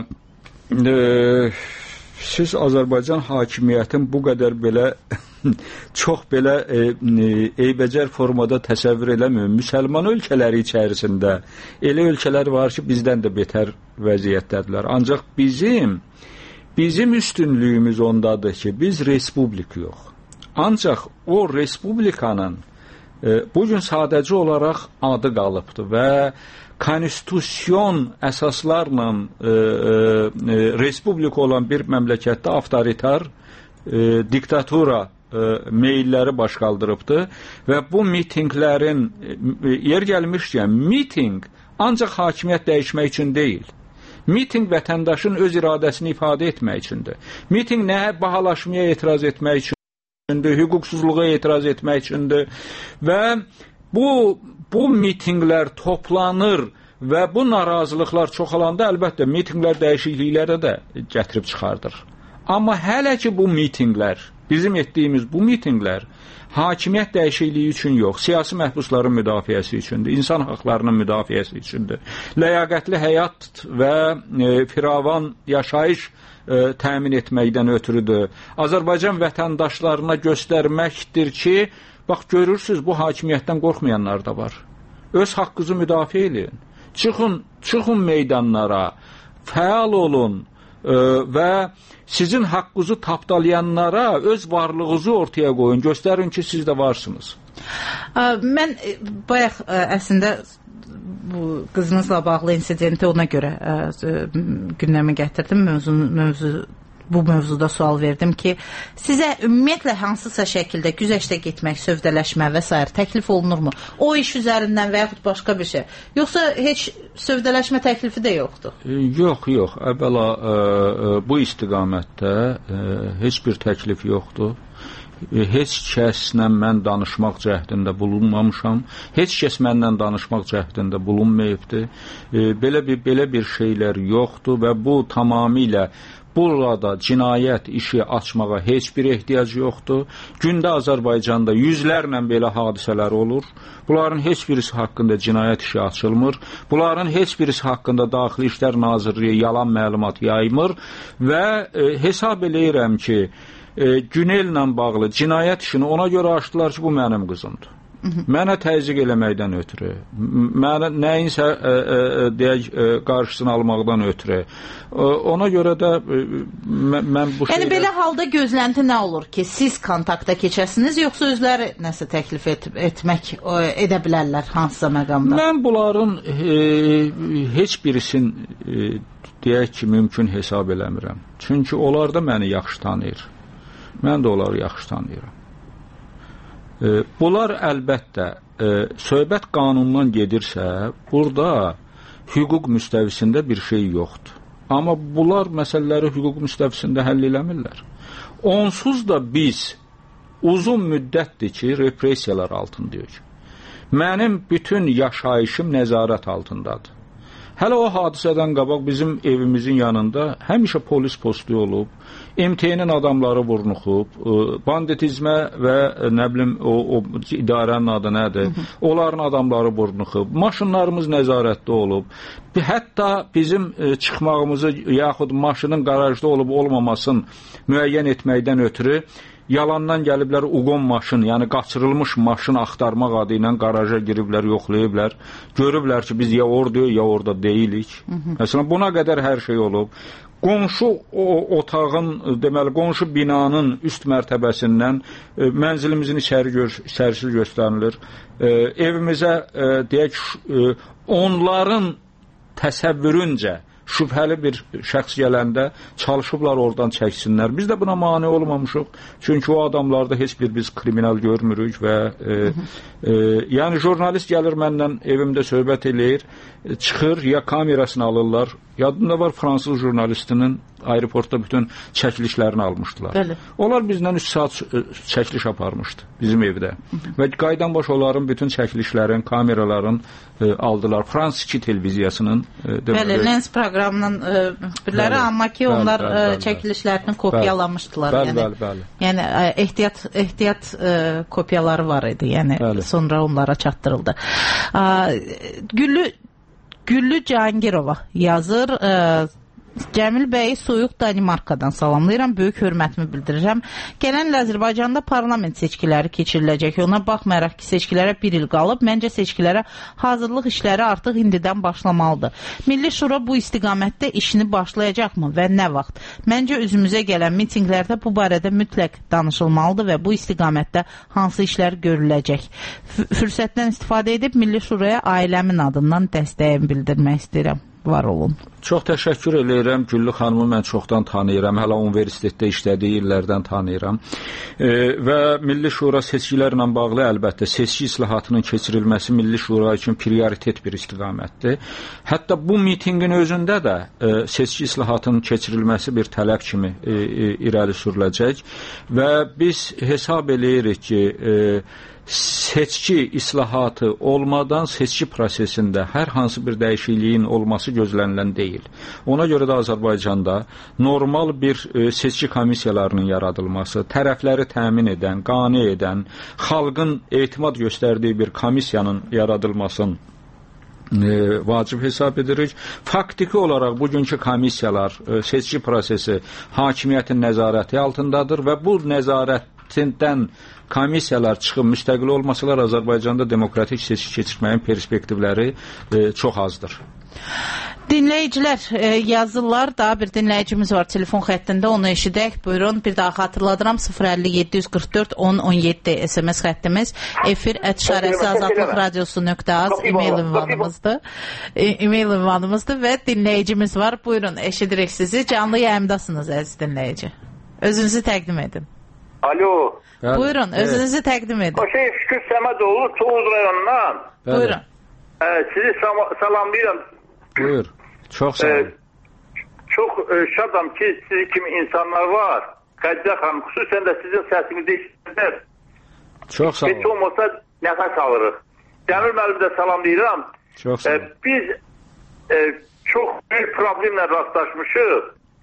siz Azərbaycan hakimiyyətin bu qədər belə çox belə eybəcər formada təsəvvür eləmir. Müsəlman ölkələri içərisində elə ölkələr var ki, bizdən də betər vəziyyətdədirlər. Ancaq bizim üstünlüyümüz ondadır ki, biz respublik yox. Ancaq o respublikanın bugün sadəcə olaraq adı qalıbdır və konstitusyon əsaslarla respublika olan bir məmləkətdə avtoritar diktatura meyilləri baş qaldırıbdır və bu mitinglərin yer gəlmişkən miting ancaq hakimiyyət dəyişmək üçün deyil. Miting vətəndaşın öz iradəsini ifadə etmək üçündür. Miting nə bahalaşmaya etiraz etmək üçün, hüquqsuzluğa etiraz etmək üçündür və bu mitinglər toplanır və bu narazılıqlar çoxalanda əlbəttə mitinglər dəyişikliklərə də gətirib çıxardır. Amma hələ ki bu mitinglər, bizim etdiyimiz bu mitinglər hakimiyyət dəyişikliyi üçün yox, siyasi məhbusların müdafiəsi üçündür, insan haqlarının müdafiəsi üçündür, ləyaqətli həyat və firavan yaşayış təmin etməkdən ötürüdür. Azərbaycan vətəndaşlarına göstərməkdir ki, bax görürsünüz, bu hakimiyyətdən qorxmayanlar da var. Öz haqqınızı müdafiə edin. Çıxın meydanlara, fəal olun və sizin haqqınızı tapdalayanlara öz varlığınızı ortaya qoyun, göstərin ki, siz də varsınız. Mən bayaq əslində bu qızınızla bağlı insidenti ona görə gündəmə gətirdim. Bu mövzuda sual verdim ki, sizə ümumiyyətlə hansısa şəkildə güzəştə getmək, sövdələşmə və s. təklif olunurmu? O iş üzərindən və yaxud başqa bir şey. Yoxsa heç sövdələşmə təklifi də yoxdur? Yox. Əvvəla bu istiqamətdə heç bir təklif yoxdur. Heç kəslə mən danışmaq cəhdində bulunmamışam. Heç kəs məndən danışmaq cəhdində bulunmayıbdır. Belə bir şeylər yoxdur və bu tamamilə burada cinayət işi açmağa heç bir ehtiyac yoxdur. Gündə Azərbaycanda yüzlərlə belə hadisələr olur. Bunların heç birisi haqqında cinayət işi açılmır. Bunların heç birisi haqqında Daxili İşlər Nazirliyi yalan məlumat yaymır və hesab eləyirəm ki, Günellə bağlı cinayət işini ona görə açdılar ki, bu mənim qızımdır. Mənə təzyiq eləməkdən ötürü, mənə nəyinsə deyək qarşısını almaqdan ötürü. Ona görə də mən bu Yəni belə halda gözlənti nə olur ki, siz kontakta keçəsiniz, yoxsa özləri nəsə təklif etmək edə bilərlər hansısa məqamda? Mən bunların heç birisin deyək ki, mümkün hesab eləmirəm. Çünki onlar da məni yaxşı tanıyır. Mən də onları yaxşı tanıyıram. Bunlar əlbəttə söhbət qanundan gedirsə, burada hüquq müstəvisində bir şey yoxdur. Amma bunlar məsələləri hüquq müstəvisində həll eləmirlər. Onsuz da biz uzun müddətdir ki, repressiyalar altındayıq. Mənim bütün yaşayışım nəzarət altındadır. Hələ o hadisədən qabaq bizim evimizin yanında həmişə polis postu olub, MTN-in adamları vurnuxub, banditizmə və nə bilim o idarənin adı nədir, onların adamları vurnuxub, maşınlarımız nəzarətdə olub. Hətta bizim çıxmağımızı yaxud maşının qarajda olub olmamasını müəyyən etməkdən ötürü yalandan gəliblər uqon maşın, yəni qaçırılmış maşın axtarmaq adı ilə qaraja giriblər, yoxlayıblar. Görüblər ki, biz ya oradayıq, ya orada deyilik. Məsələn, buna qədər hər şey olub. Qonşu otağın, deməli, qonşu binanın üst mərtəbəsindən mənzilimizin içərisi göstərilir. Evimizə, deyək, onların təsəvvürüncə şübhəli bir şəxs gələndə çalışıblar oradan çəksinlər. Biz də buna mane olmamışıq. Çünki o adamlarda heç bir biz kriminal görmürük və yəni jurnalist gəlir məndən evimdə söhbət eləyir, çıxır, ya kamerasını alırlar. Yadında var, fransız jurnalistinin aeroportda bütün çəkilişlərini almışdılar. Bəli. Onlar bizdən 3 saat çəkiliş aparmışdı bizim evdə. Və qaydan baş onların bütün çəkilişlərin, kameraların aldılar. Frans 2 televiziyasının. Bəli, Lens proqramının müxbirləri, amma ki onlar çəkilişlərini kopyalamışdılar. Bəli. Yəni ehtiyat kopyaları var idi. Yəni sonra onlara çatdırıldı. Güllü Cahangirova yazır. Cəmil bəyi soyuq Danimarkadan salamlayıram, böyük hörmətimi bildirirəm. Gələn il Azərbaycanda parlament seçkiləri keçiriləcək. Ona baxmayaraq ki, seçkilərə bir il qalıb, məncə seçkilərə hazırlıq işləri artıq indidən başlamalıdır. Milli Şura bu istiqamətdə işini başlayacaqmı və nə vaxt? Məncə üzümüzə gələn mitinqlərdə bu barədə mütləq danışılmalıdır və bu istiqamətdə hansı işlər görüləcək? Fürsətdən istifadə edib Milli Şuraya ailəmin adından dəstəyimi bildirmək istəyirəm. Var olun. Çox təşəkkür edirəm. Güllü xanımı mən çoxdan tanıyıram. Hələ universitetdə işlədiyi illərdən tanıyıram. Və Milli Şura seçkilərlə bağlı əlbəttə seçki islahatının keçirilməsi Milli Şura üçün prioritet bir istiqamətdir. Hətta bu mitinqin özündə də seçki islahatının keçirilməsi bir tələb kimi irəli sürüləcək və biz hesab eləyirik ki, seçki islahatı olmadan seçki prosesində hər hansı bir dəyişikliyin olması gözlənilən deyil. Ona görə də Azərbaycanda normal bir seçki komissiyalarının yaradılması, tərəfləri təmin edən, qane edən, xalqın etimad göstərdiyi bir komissiyanın yaradılmasının vacib hesab edirik. Faktiki olaraq bugünkü komissiyalar, seçki prosesi hakimiyyətin nəzarəti altındadır və bu nəzarətdən komissiyalar çıxıb müstəqil olmasalar Azərbaycanda demokratik seçki keçirməyin perspektivləri çox azdır. Dinləyicilər yazırlar, daha bir dinləyicimiz var telefon xəttində, onu eşidək. Buyurun, bir daha xatırladıram, 050-744-1017 SMS xəttimiz, efir@azadlıqradiosu.az e-mail ünvanımızdır və dinləyicimiz var. Buyurun, eşidirik sizi. Canlı yayımdasınız əziz dinləyici. Özünüzü təqdim edin. Alo. Buyurun, özünüzü təqdim edin. Şükür Səmədoğlu, Tovuz rayonundan. Buyurun. Sizi salamlayıram. Buyur, çox sağ olun. Çox şadam ki, sizi kimi insanlar var. Xədicə xanım, xüsusən də sizin səsinizi işlədir. Çox sağ olun. Heç olmasa nəfəs alırıq. Cəmil müəllim də salamlayıram. Çox sağ olun. Biz çox büyük problemlə rastlaşmışıq.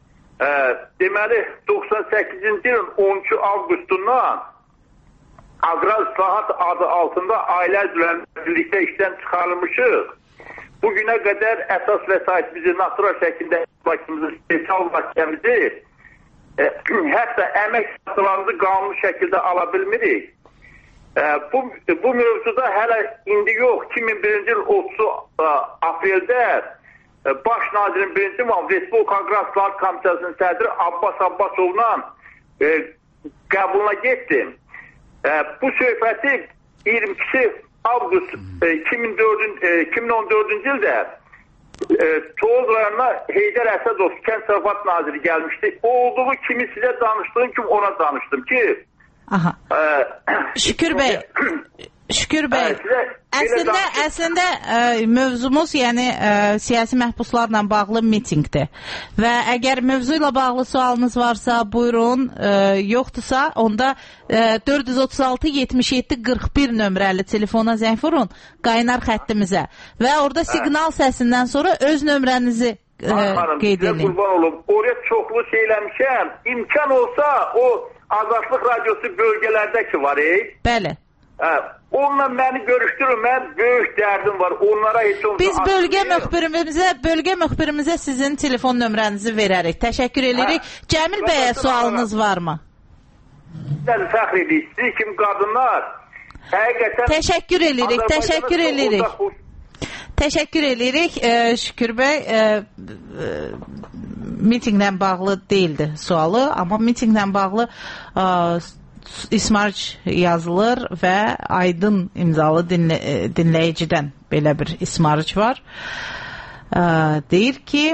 Deməli 98-ci ilin 12 avqustundan Aqrar İslahat adı altında ailə üzvlərlə birlikdə işdən çıxarılmışıq. Bugünə qədər əsas vəsait bizi natural şəkildə başımızı spesial məhkəməmizi hətta əmək satılarımızı qanuni şəkildə ala bilmirik. Bu mövzuda hələ indi yox, 2001-ci il 30 apreldə Baş nazirin birinci Respublika Qraslar Komitəsinin sədri Abbas Abbasovla qəbuluna getdim. Bu söhbəti 22 avqust 2014-cü ildə Toğuz rayonuna Heydər Əsədov Kənd Təsərrüfat naziri gəlmişdi. O olduğu kimi sizə danışdığım kimi ona danışdım ki... Aha. Şükür bəy, əslində mövzumuz yəni siyasi məhbuslarla bağlı mitinqdir və əgər mövzu ilə bağlı sualınız varsa buyurun, yoxdursa onda 436-77-41 nömrəli telefona zəng vurun qaynar xəttimizə və orada siqnal səsindən sonra öz nömrənizi qeyd edin. Oraya çoxlu şeyləmişəm, imkan olsa o Azadlıq Radiosu bölgələrdəki var, Bəli. Onunla məni görüşdürün, mən böyük dərdim var. Onlara heç olmasa... Biz bölgə müxbirimizə sizin telefon nömrənizi verərik. Təşəkkür edirik. Cəmil bəyə sualınız varmı? Mən fəxr edirik. Siz kimi qadınlar həqiqətən... Təşəkkür edirik. Şükür bəy, mitinqlə bağlı deyildi sualı, amma mitinqlə bağlı ismarc yazılır və Aydın imzalı dinləyicidən belə bir ismarc var. Deyir ki,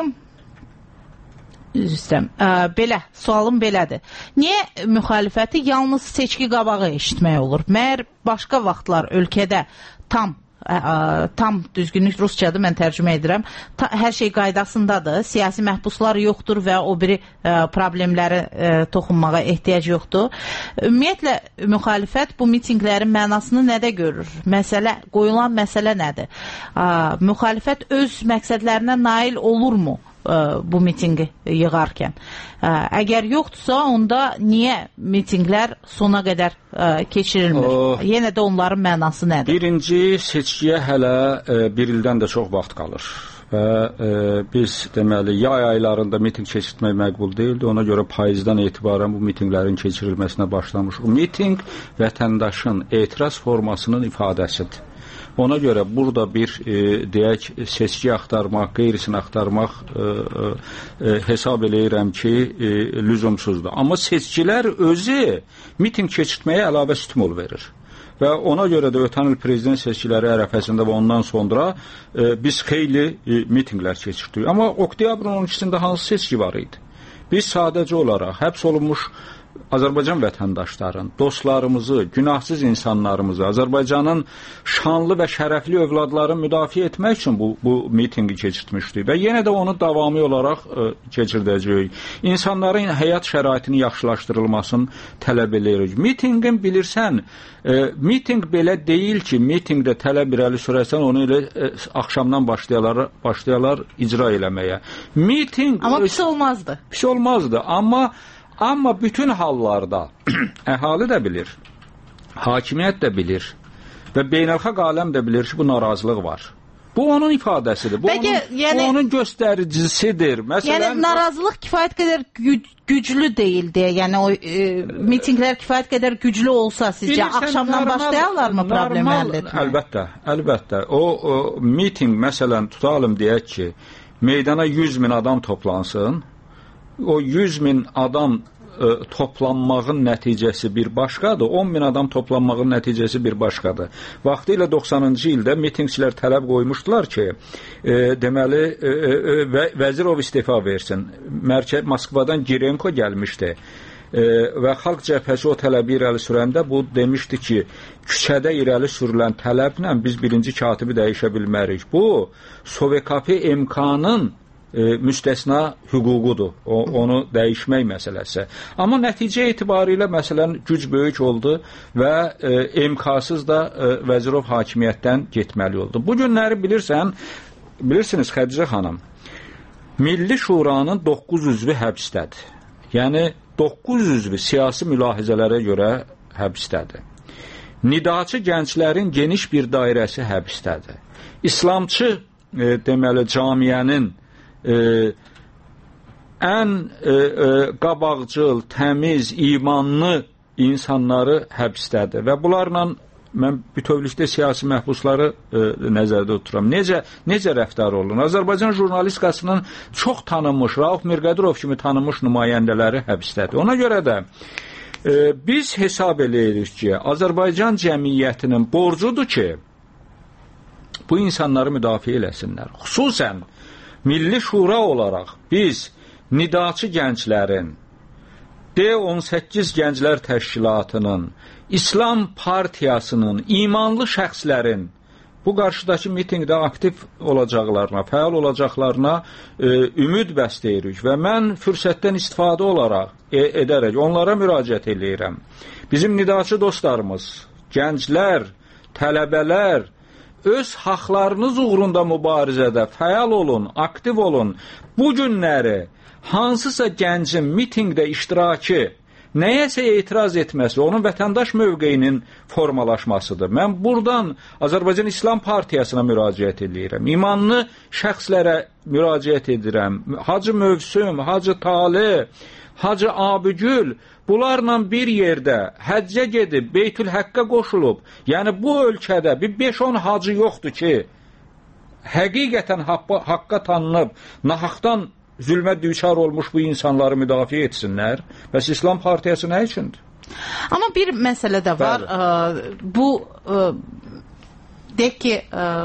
sualım belədir. Niyə müxalifəti yalnız seçki qabağı eşitmək olur? Məyər başqa vaxtlar ölkədə tam düzgünlük rusçadır, mən tərcümə edirəm. Hər şey qaydasındadır, siyasi məhbuslar yoxdur və o biri problemləri toxunmağa ehtiyac yoxdur. Ümumiyyətlə, müxalifət bu mitinqlərin mənasını nədə görür? Qoyulan məsələ nədir? Müxalifət öz məqsədlərinə nail olurmu bu mitinqi yığarkən? Əgər yoxdursa, onda niyə mitinqlər sona qədər keçirilmir? Yenə də onların mənası nədir? Birinci, seçkiyə hələ bir ildən də çox vaxt qalır. Və biz deməli, yay aylarında miting keçirtmək məqbul deyildi. Ona görə payızdan etibarən bu mitinglərin keçirilməsinə başlamışıq. Miting vətəndaşın etiraz formasının ifadəsidir. Ona görə burada bir deyək, seçki axtarmaq, qeyrisini axtarmaq hesab eləyirəm ki, lüzumsuzdur. Amma seçkilər özü miting keçirtməyə əlavə stimul verir. Və ona görə də ötən il prezident seçkiləri ərəfəsində və ondan sonra biz xeyli mitinglər keçirtdik. Amma oktyabrın 12-sində hansı seçki var idi? Biz sadəcə olaraq həbs olunmuş Azərbaycan vətəndaşların, dostlarımızı, günahsız insanlarımızı, Azərbaycanın şanlı və şərəfli övladlarını müdafiə etmək üçün bu mitingi keçirtmişdik və yenə də onu davamı olaraq keçirdəcəyik. İnsanların həyat şəraitinin yaxşılaşdırılmasını tələb edirik. Mitingin bilirsən, miting belə deyil ki, mitingdə tələb irəli sürəsən, onu elə axşamdan başlayalar icra eləməyə. Amma pis olmazdı. Pis olmazdı, amma bütün hallarda əhali də bilir, hakimiyyət də bilir və beynəlxalq aləm də bilir ki, bu narazılıq var. Bu onun ifadəsidir, bu onun göstəricisidir. Yəni, narazılıq kifayət qədər güclü deyil deyə, yəni o mitinglər kifayət qədər güclü olsa sizcə, axşamdan başlayarlarmı problem həll etmək? Əlbəttə. O miting, məsələn, tutalım deyək ki, meydana 100 min adam toplansın, o 100 min adam toplanmağın nəticəsi bir başqadır, 10 min adam toplanmağın nəticəsi bir başqadır. Vaxtilə 90-cı ildə mitingçilər tələb qoymuşdular ki, deməli, Vəzirov istifa versin. Moskvadan Girenko gəlmişdi və Xalq Cəbhəsi o tələbi irəli sürəndə bu demişdi ki, küçədə irəli sürülən tələblə biz birinci katibi dəyişə bilmərik. Bu, SOVKP MK-nın müstəsna hüququdur, onu dəyişmək məsələsi. Amma nəticə etibarilə, məsələn, güc böyük oldu və MK-sız da Vəzirov hakimiyyətdən getməli oldu. Bu günləri bilirsiniz, Xədicə xanım, Milli Şuranın 9 üzvü həbsdədir. Yəni, 9 üzvü siyasi mülahizələrə görə həbsdədir. Nidaçı gənclərin geniş bir dairəsi həbsdədir. İslamçı, deməli, camiyənin ən qabaqcıl, təmiz, imanlı insanları həbsdədir və bunlarla mən bütövlükdə siyasi məhbusları nəzərdə tuturam. Necə rəftar olunur? Azərbaycan jurnalistikasının çox tanınmış, Rauf Mirqədirov kimi tanınmış nümayəndələri həbsdədir. Ona görə də biz hesab eləyirik ki, Azərbaycan cəmiyyətinin borcudur ki, bu insanları müdafiə eləsinlər. Xüsusən Milli Şura olaraq biz nidaçı gənclərin, D18 Gənclər Təşkilatının, İslam Partiyasının, imanlı şəxslərin bu qarşıdakı mitinqdə aktiv olacaqlarına, fəal olacaqlarına ümid bəsləyirik və mən fürsətdən istifadə olaraq edərək onlara müraciət eləyirəm. Bizim nidaçı dostlarımız, gənclər, tələbələr öz haqlarınız uğrunda mübarizədə fəal olun, aktiv olun. Bu günləri hansısa gəncin mitinqdə iştirakı, nəyəsə etiraz etməsi, onun vətəndaş mövqeyinin formalaşmasıdır. Mən buradan Azərbaycan İslam Partiyasına müraciət edirəm. İmanlı şəxslərə müraciət edirəm. Hacı Mövsüm, Hacı Talib, Hacı Abigül bunlarla bir yerdə həccə gedib, Beytülhəqqə qoşulub. Yəni bu ölkədə bir 5-10 hacı yoxdur ki, həqiqətən haqqa tanınıb, nahaqdan zülmə düçar olmuş bu insanları müdafiə etsinlər. Bəs İslam Partiyası nə üçündür? Amma bir məsələ də var. Bu deyək ki,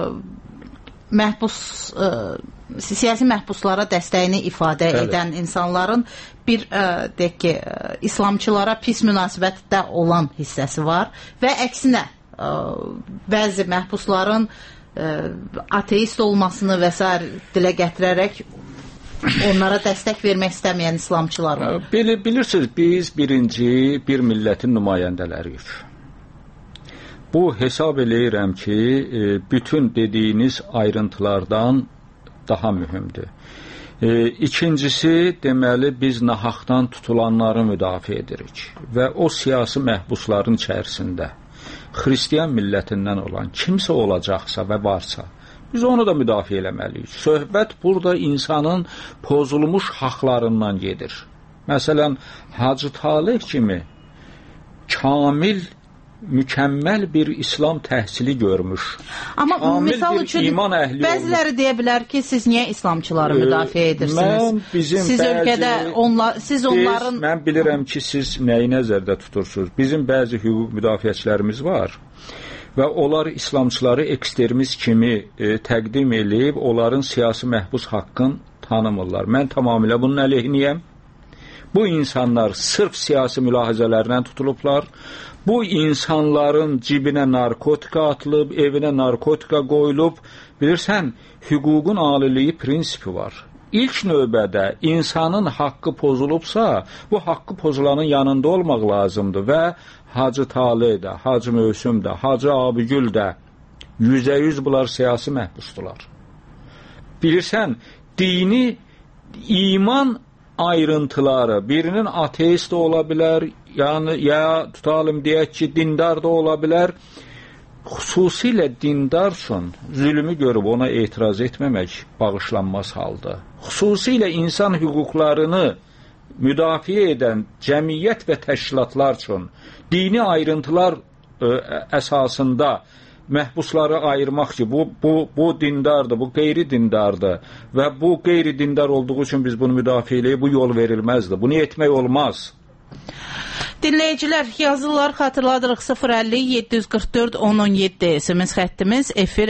siyasi məhbuslara dəstəyini ifadə edən insanların bir deyək ki, İslamçılara pis münasibətdə olan hissəsi var və əksinə bəzi məhbusların ateist olmasını və s. dilə gətirərək onlara dəstək vermək istəməyən İslamçılar var. Bilirsiniz, biz birinci bir millətin nümayəndələriyik. Bu hesab eləyirəm ki, bütün dediyiniz ayrıntılardan daha mühümdür. İkincisi, deməli, biz nahaqdan tutulanları müdafiə edirik və o siyasi məhbusların içərisində xristiyan millətindən olan kimsə olacaqsa və varsa, biz onu da müdafiə eləməliyik. Söhbət burada insanın pozulmuş haqlarından gedir. Məsələn, Hacı Talib kimi kamil, mükəmməl bir İslam təhsili görmüş. Amma misal üçün, bəziləri deyə bilər ki, siz niyə İslamçıları müdafiə edirsiniz? Siz ölkədə, siz onların... Mən bilirəm ki, siz nəyi nəzərdə tutursunuz. Bizim bəzi hüquq müdafiəçilərimiz var və onlar İslamçıları ekstremist kimi təqdim edib, onların siyasi məhbus haqqını tanımırlar. Mən tamamilə bunun əleyhiniyəm. Bu insanlar sırf siyasi mülahizələrlə tutulublar. Bu insanların cibinə narkotika atılıb, evinə narkotika qoyulub. Bilirsən, hüququn aliliyi prinsipi var. İlk növbədə insanın haqqı pozulubsa, bu haqqı pozulanın yanında olmaq lazımdır və Hacı Talib də, Hacı Mövsüm də, Hacı Abigül də 100% bunlar siyasi məhbusdular. Bilirsən, dini, iman ayrıntıları, birinin ateist də ola bilər, yəni ya tutalım deyək ki, dindar da ola bilər. Xüsusilə dindar üçün zülmü görüb ona etiraz etməmək bağışlanmaz haldır. Xüsusilə insan hüquqlarını müdafiə edən cəmiyyət və təşkilatlar üçün dini ayrıntılar əsasında məhbusları ayırmaq ki, bu dindardır, bu qeyri-dindardır və bu qeyri-dindar olduğu üçün biz bunu müdafiə eləyib, bu yol verilməzdir. Bunu etmək olmaz. Dinləyicilər, yazılar xatırladırıq 050-744-1017 SMS xəttimiz,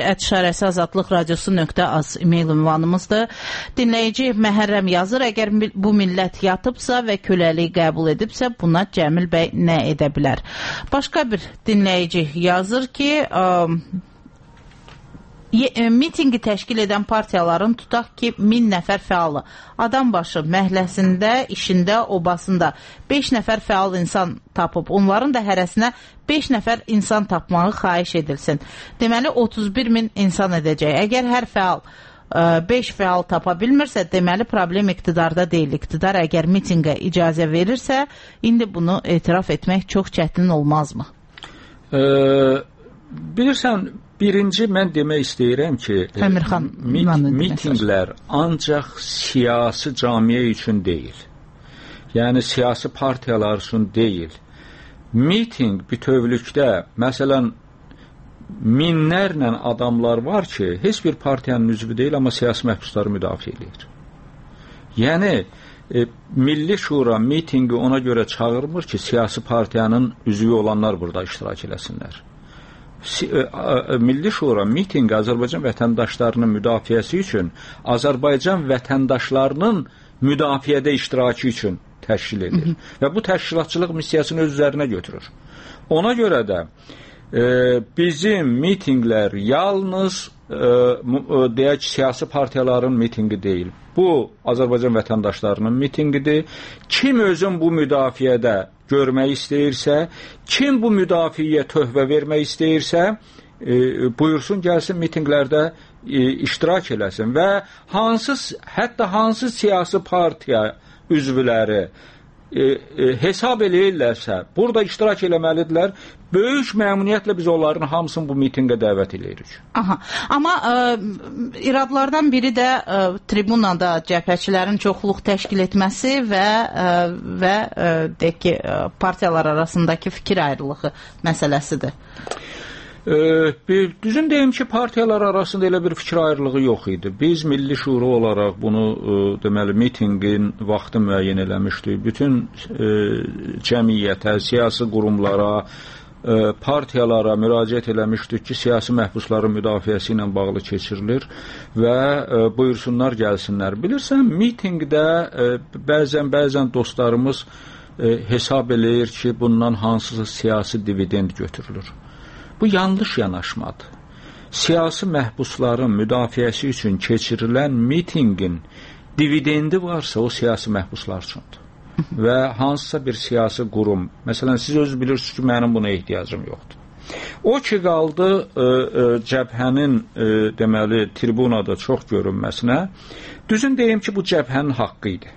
efir@azadlıqradiosu.az e-mail ünvanımızdır. Dinləyici Məhərrəm yazır, əgər bu millət yatıbsa və köləliyi qəbul edibsə, buna Cəmil bəy nə edə bilər? Başqa bir dinləyici yazır ki, mitingi təşkil edən partiyaların tutaq ki 1000 nəfər fəalı, adam başı məhləsində, işində, obasında 5 nəfər fəal insan tapıb, onların da hərəsinə 5 nəfər insan tapmağı xahiş edilsin. Deməli 31.000 insan edəcək. Əgər hər fəal 5 fəal tapa bilmirsə, deməli problem iqtidarda deyil. İqtidar əgər mitingə icazə verirsə, indi bunu etiraf etmək çox çətin olmazmı? Bilirsən, birinci mən demək istəyirəm ki, mitinglər ancaq siyasi camiyə üçün deyil. Yəni siyasi partiyalar üçün deyil. Miting bütövlükdə, məsələn, minlərlə adamlar var ki, heç bir partiyanın üzvü deyil, amma siyasi məhbusları müdafiə edir. Yəni, Milli Şura mitinqi ona görə çağırmır ki, siyasi partiyanın üzvü olanlar burada iştirak eləsinlər. Milli Şura mitinqi Azərbaycan vətəndaşlarının müdafiəsi üçün, Azərbaycan vətəndaşlarının müdafiədə iştirakı üçün təşkil edir. Və bu təşkilatçılıq missiyasını öz üzərinə götürür. Ona görə də bizim mitinqlər yalnız deyək siyasi partiyaların mitinqi deyil. Bu Azərbaycan vətəndaşlarının mitinqidir. Kim özün bu müdafiədə görmək istəyirsə, kim bu müdafiəyə töhfə vermək istəyirsə, buyursun gəlsin mitinqlərdə iştirak eləsin və hətta hansı siyasi partiya üzvləri hesab eləyirlərsə, burada iştirak eləməlidirlər. Böyük məmnuniyyətlə biz onların hamısını bu mitinqə dəvət eləyirik. Aha. Amma iradlardan biri də tribunada cəbhəçilərin çoxluq təşkil etməsi və deyək ki, partiyalar arasındakı fikir ayrılığı məsələsidir. Düzün deyim ki, partiyalar arasında elə bir fikir ayrılığı yox idi. Biz Milli Şura olaraq bunu deməli mitinqin vaxtı müəyyən eləmişdik. Bütün cəmiyyətə, siyasi qurumlara, partiyalara müraciət eləmişdik ki, siyasi məhbusların müdafiəsi ilə bağlı keçirilir və buyursunlar gəlsinlər. Bilirsən, mitinqdə bəzən dostlarımız hesab eləyir ki, bundan hansısa siyasi dividend götürülür. Bu yanlış yanaşmadır. Siyasi məhbusların müdafiəsi üçün keçirilən mitinqin dividendi varsa, o siyasi məhbuslar üçündür. Və hansısa bir siyasi qurum, məsələn, siz özünüz bilirsiniz ki, mənim buna ehtiyacım yoxdur. O ki, qaldı cəbhənin deməli, tribunada çox görünməsinə, düzün deyim ki, bu cəbhənin haqqı idi.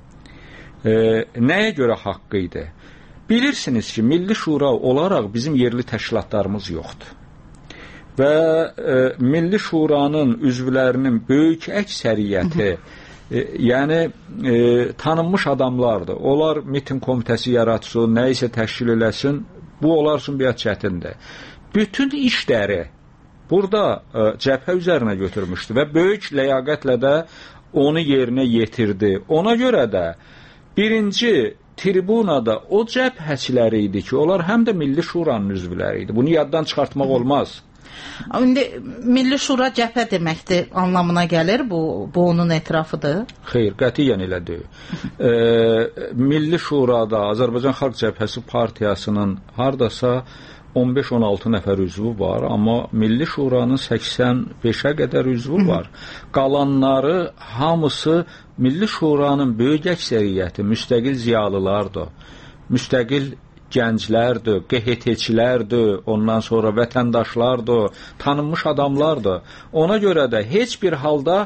Nəyə görə haqqı idi? Bilirsiniz ki, Milli Şura olaraq bizim yerli təşkilatlarımız yoxdur. Və Milli Şuranın üzvlərinin böyük əksəriyyəti yəni tanınmış adamlardır. Onlar miting komitəsi yaratsın, nə isə təşkil eləsin, bu onlar üçün biraz çətindir. Bütün işləri burada cəbhə üzərinə götürmüşdü və böyük ləyaqətlə də onu yerinə yetirdi. Ona görə də birinci tribunada o cəbhəçiləri idi ki, onlar həm də Milli Şuranın üzvləri idi. Bunu yaddan çıxartmaq olmaz. İndi Milli Şura cəbhə deməkdir anlamına gəlir, bu onun etirafıdır? Xeyr, qətiyyən elə deyil. Milli Şurada Azərbaycan Xalq Cəbhəsi Partiyasının hardasa 15-16 nəfər üzvü var, amma Milli Şuranın 85-ə qədər üzvü var. Qalanları hamısı Milli Şuranın böyük əksəriyyəti müstəqil ziyalılardır, müstəqil gənclərdir, QHT-çilərdir, ondan sonra vətəndaşlardır, tanınmış adamlardır. Ona görə də heç bir halda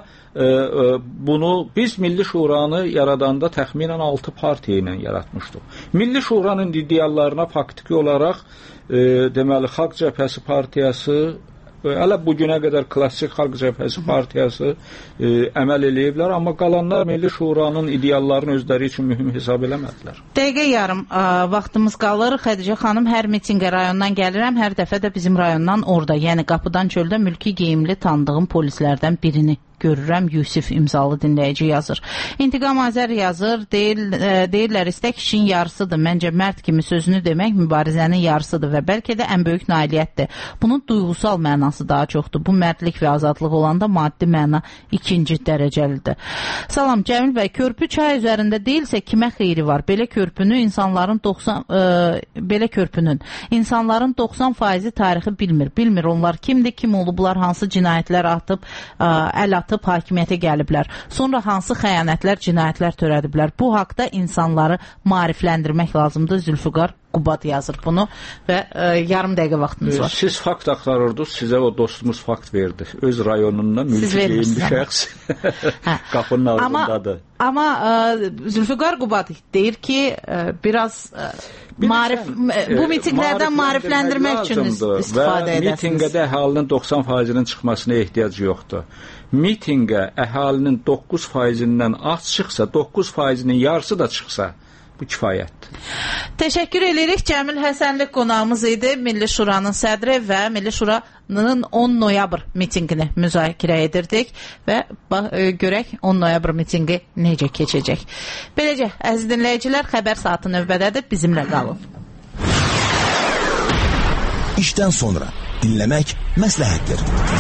bunu biz Milli Şuranı yaradanda təxminən 6 partiya ilə yaratmışdıq. Milli Şuranın ideallarına faktiki olaraq deməli Xalq Cəbhəsi Partiyası, hələ bugünə qədər klassik Xalq Cəbhəsi Partiyası əməl eləyiblər, amma qalanlar Milli Şuranın ideallarını özləri üçün mühüm hesab eləmədilər. Dəqiqə yarım vaxtımız qalır. Xədicə xanım, hər mitingə rayondan gəlirəm, hər dəfə də bizim rayondan orada, yəni qapıdan çöldə mülki geyimli tanıdığım polislərdən birini görürəm. Yusif imzalı dinləyici yazır. İntiqam Azər yazır, deyirlər istək işin yarısıdır. Məncə mərd kimi sözünü demək mübarizənin yarısıdır və bəlkə də ən böyük nailiyyətdir. Bunun duyğusal mənası daha çoxdur. Bu mərdlik və azadlıq olanda maddi məna ikinci dərəcəlidir. Salam Cəmil bəy, körpü çay üzərində deyilsə kimə xeyri var? Belə körpünün insanların 90% tarixi bilmir onlar kimdir, kim olublar, hansı cinayətlər atıb, əl atıb hakimiyyətə gəliblər. Sonra hansı xəyanətlər, cinayətlər törədiblər. Bu haqda insanları maarifləndirmək lazımdır. Zülfüqar Qubad yazır bunu və yarım dəqiqə vaxtınız var. Siz fakt axtarırdınız, sizə o dostumuz fakt verdi. Öz rayonundan mülki geyimli şəxs qapının ağzındadır. Amma Zülfüqar Qubad deyir ki, biraz bu mitinglərdən maarifləndirmək üçün istifadə edəsiniz. Və mitingədə əhalinin 90%-nin çıxmasına ehtiyac yoxdur. Mitingə əhalinin 9%-dən az çıxsa, 9%-nin yarısı da çıxsa, bu bu kifayətdir. Təşəkkür edirik. Cəmil Həsənli qonağımız idi. Milli Şuranın sədri və Milli Şuranın 10 noyabr mitinqini müzakirə edirdik və görək 10 noyabr mitinqi necə keçəcək. Beləcə, əziz dinləyicilər, xəbər saatı növbədədir. Bizimlə qalın. İşdən sonra dinləmək məsləhətdir.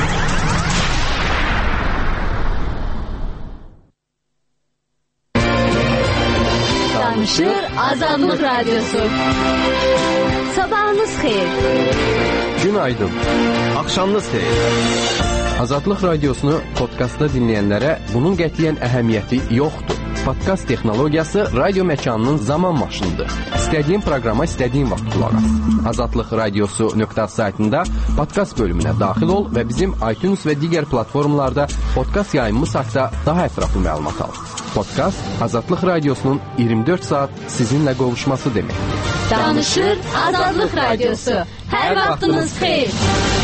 Danışır Azadlıq Radyosu. Sabahınız xeyir. Günaydın. Axşamınız xeyir. Azadlıq Radiosunu podkastda dinləyənlərə bunun qətiyyən əhəmiyyəti yoxdur. Podkast texnologiyası radio məkanının zaman maşınıdır. İstədiyin proqrama istədiyin vaxt qulaq as. Azadlıq Radiosu.az saytında podkast bölümünə daxil ol və bizim iTunes və digər platformalarda podkast yayımımız haqqında daha ətraflı məlumat al. Podkast Azadlıq Radiosunun 24 saat sizinlə qovuşması deməkdir. Danışır Azadlıq Radiosu. Hər vaxtınız xeyir.